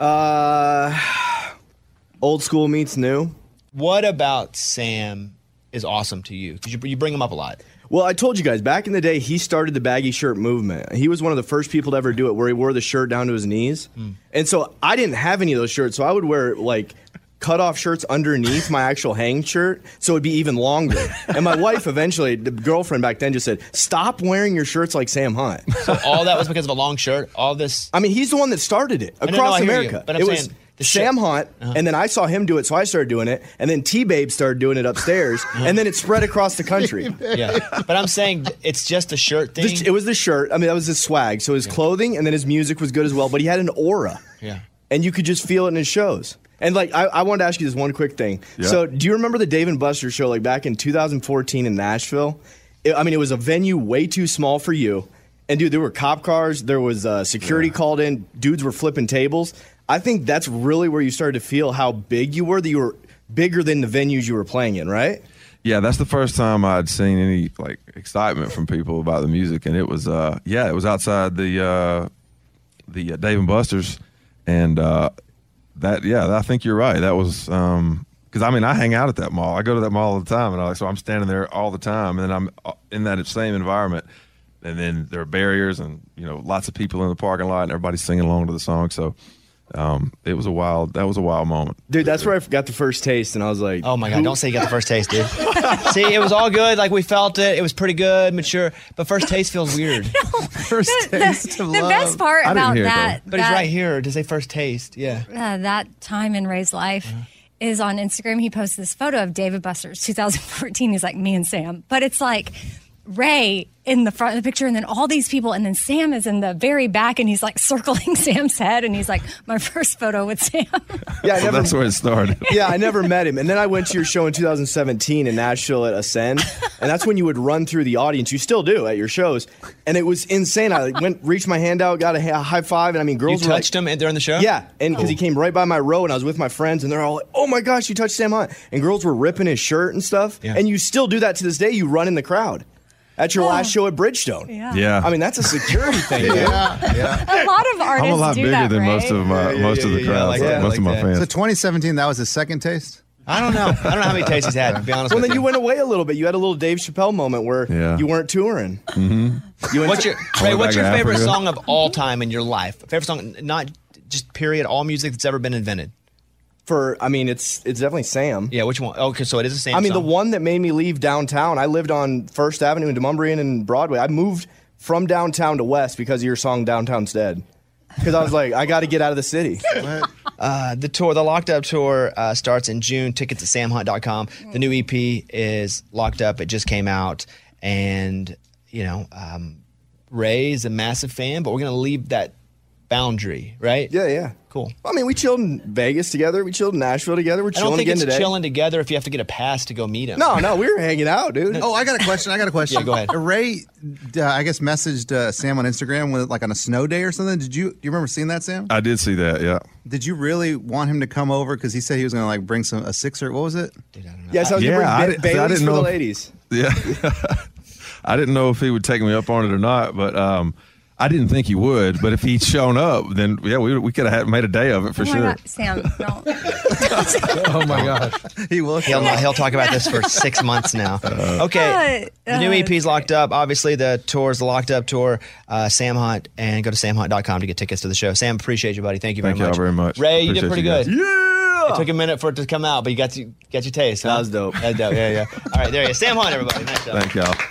Old school meets new. What about Sam is awesome to you? Because you bring him up a lot. Well, I told you guys, back in the day, he started the baggy shirt movement. He was one of the first people to ever do it, where he wore the shirt down to his knees. And so I didn't have any of those shirts, so I would wear like cut-off shirts underneath my actual hanged shirt, so it'd be even longer. And my wife eventually, the girlfriend back then, just said, "Stop wearing your shirts like Sam Hunt." So all that was because of a long shirt. All this. I mean, he's the one that started it I know, across I hear you, America. but I'm it was saying the Sam shirt- Hunt, and then I saw him do it, so I started doing it, and then T-Babe started doing it upstairs, and then it spread across the country. Yeah, but I'm saying it's just a shirt thing. It was the shirt. I mean, that was his swag. So his clothing, and then his music was good as well. But he had an aura, Yeah. and you could just feel it in his shows. And like, I wanted to ask you this one quick thing. Yeah. So, do you remember the Dave & Buster's show, like back in 2014 in Nashville? It was a venue way too small for you. And dude, there were cop cars. There was security called in. Dudes were flipping tables. I think that's really where you started to feel how big you were. That you were bigger than the venues you were playing in, right? Yeah, that's the first time I'd seen any like excitement from people about the music, and it was it was outside the Dave & Buster's, and I think you're right. That was because I mean I hang out at that mall. I go to that mall all the time, and so I'm standing there all the time, and then I'm in that same environment, and then there are barriers, and lots of people in the parking lot, and everybody's singing along to the song. So that was a wild moment. Dude, that's where I got the first taste, and I was like, Oh my God! Don't say you got the first taste, dude. See, it was all good. Like we felt it. It was pretty good, mature. But first taste feels weird. First taste of The love. best part I didn't about hear it, that, But it's right here to say first taste. Yeah. that time in Ray's life is on Instagram. He posted this photo of David Buster's 2014. He's like, me and Sam. But it's like Ray in the front of the picture, and then all these people, and then Sam is in the very back, and he's like circling Sam's head, and he's like, my first photo with Sam. Yeah, So that's where it started. Yeah, I never met him. And then I went to your show in 2017 in Nashville at Ascend. And that's when you would run through the audience. You still do at your shows. And it was insane. I reached my hand out, got a high five. And I mean, girls You were touched him during the show? Yeah. And because he came right by my row, and I was with my friends, and they're all like, oh my gosh, you touched Sam Hunt. And girls were ripping his shirt and stuff. Yeah. And you still do that to this day. You run in the crowd at your last show at Bridgestone. Yeah. I mean, that's a security thing. dude. A lot of artists I'm a lot do bigger that, than right? most of the I crowd, like so that, I most of like my that. fans. So 2017, that was his second taste? I don't know. I don't know how many tastes he's had, to be honest Well, with then you went away a little bit. You had a little Dave Chappelle moment where Yeah. you weren't touring. Mm-hmm. What's your Went what's back your to favorite Africa. song of all time in your life? Favorite song, not just period, all music that's ever been invented. It's definitely Sam. Yeah, which one? Okay, so it is the same. I mean, song. the one that made me leave downtown, I lived on First Avenue in Demumbrian and Broadway. I moved from downtown to West because of your song Downtown's Dead. Because I was like, I got to get out of the city. The tour, the Locked Up tour, starts in June. Tickets at samhunt.com. The new EP is Locked Up. It just came out. And, Ray is a massive fan, but we're going to leave that boundary, right? Yeah. Cool. I mean, we chilled in Vegas together. We chilled in Nashville together. We're I don't chilling think again it's today. chilling together if you have to get a pass to go meet him. No, we were hanging out, dude. Oh, I got a question. Yeah, go ahead. Ray, I guess, messaged Sam on Instagram with like on a snow day or something. Do you remember seeing that, Sam? I did see that, yeah. Did you really want him to come over? Because he said he was going to like bring a sixer. What was it? Yes, I was going to bring Bailey's for the ladies. Yeah. I didn't know if he would take me up on it or not, but I didn't think he would. But if he'd shown up, then, yeah, we could have made a day of it for Oh my sure. God, Sam, don't. Oh, my gosh. He will. He'll talk about this for 6 months now. Okay. The new EP's Locked Up. Obviously, the tour's the Locked Up tour. Sam Hunt, and go to samhunt.com to get tickets to the show. Sam, appreciate you, buddy. Thank you very Thank much. y'all very much. Ray, you did Appreciate pretty you good. guys. It took a minute for it to come out, but you got your taste. Huh? That was dope. That's dope. Yeah. All right, there you go. Sam Hunt, everybody. Nice job. Thank y'all.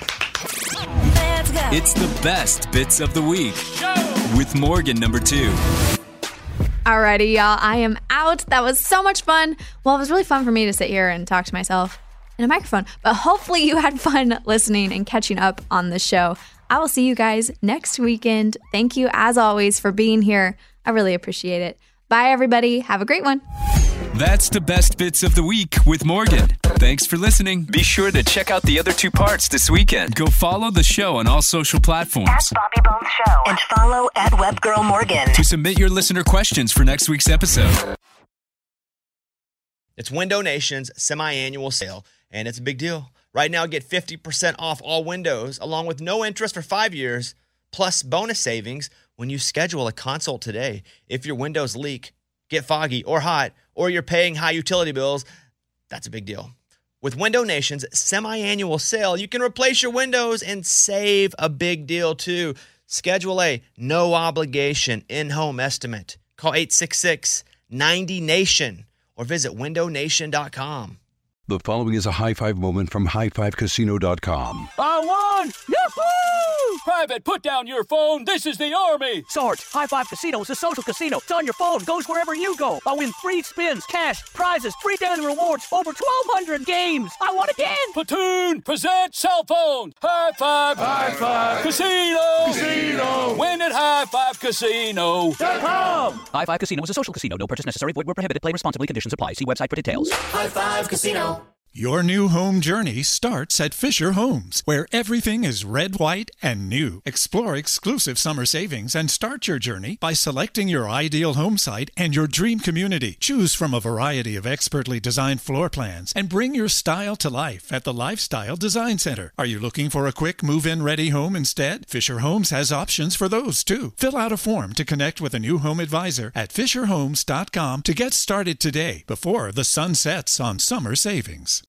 It's the best bits of the week with Morgan number 2. Alrighty, y'all. I am out. That was so much fun. Well, it was really fun for me to sit here and talk to myself in a microphone. But hopefully you had fun listening and catching up on the show. I will see you guys next weekend. Thank you, as always, for being here. I really appreciate it. Bye, everybody. Have a great one. That's the best bits of the week with Morgan. Thanks for listening. Be sure to check out the other two parts this weekend. Go follow the show on all social platforms. Bobby Bones Show. And follow at WebGirl Morgan. To submit your listener questions for next week's episode. It's Window Nation's semi-annual sale, and it's a big deal. Right now, get 50% off all windows, along with no interest for 5 years, plus bonus savings when you schedule a consult today. If your windows leak, get foggy or hot, or you're paying high utility bills, that's a big deal. With Window Nation's semi-annual sale, you can replace your windows and save a big deal too. Schedule a no-obligation in-home estimate. Call 866-90-NATION or visit windownation.com. The following is a high five moment from highfivecasino.com. I won! Yahoo! Private, put down your phone. This is the Army. Sarge, High Five Casino is a social casino. It's on your phone. Goes wherever you go. I win free spins, cash, prizes, free daily rewards, over 1,200 games. I won again. Platoon, present cell phone. High Five. High Five. Casino. Casino. Win at highfivecasino.com. High Five Casino is a social casino. No purchase necessary. Void where prohibited. Play responsibly. Conditions apply. See website for details. High Five Casino. Your new home journey starts at Fisher Homes, where everything is red, white, and new. Explore exclusive summer savings and start your journey by selecting your ideal home site and your dream community. Choose from a variety of expertly designed floor plans and bring your style to life at the Lifestyle Design Center. Are you looking for a quick move-in ready home instead? Fisher Homes has options for those too. Fill out a form to connect with a new home advisor at fisherhomes.com to get started today before the sun sets on summer savings.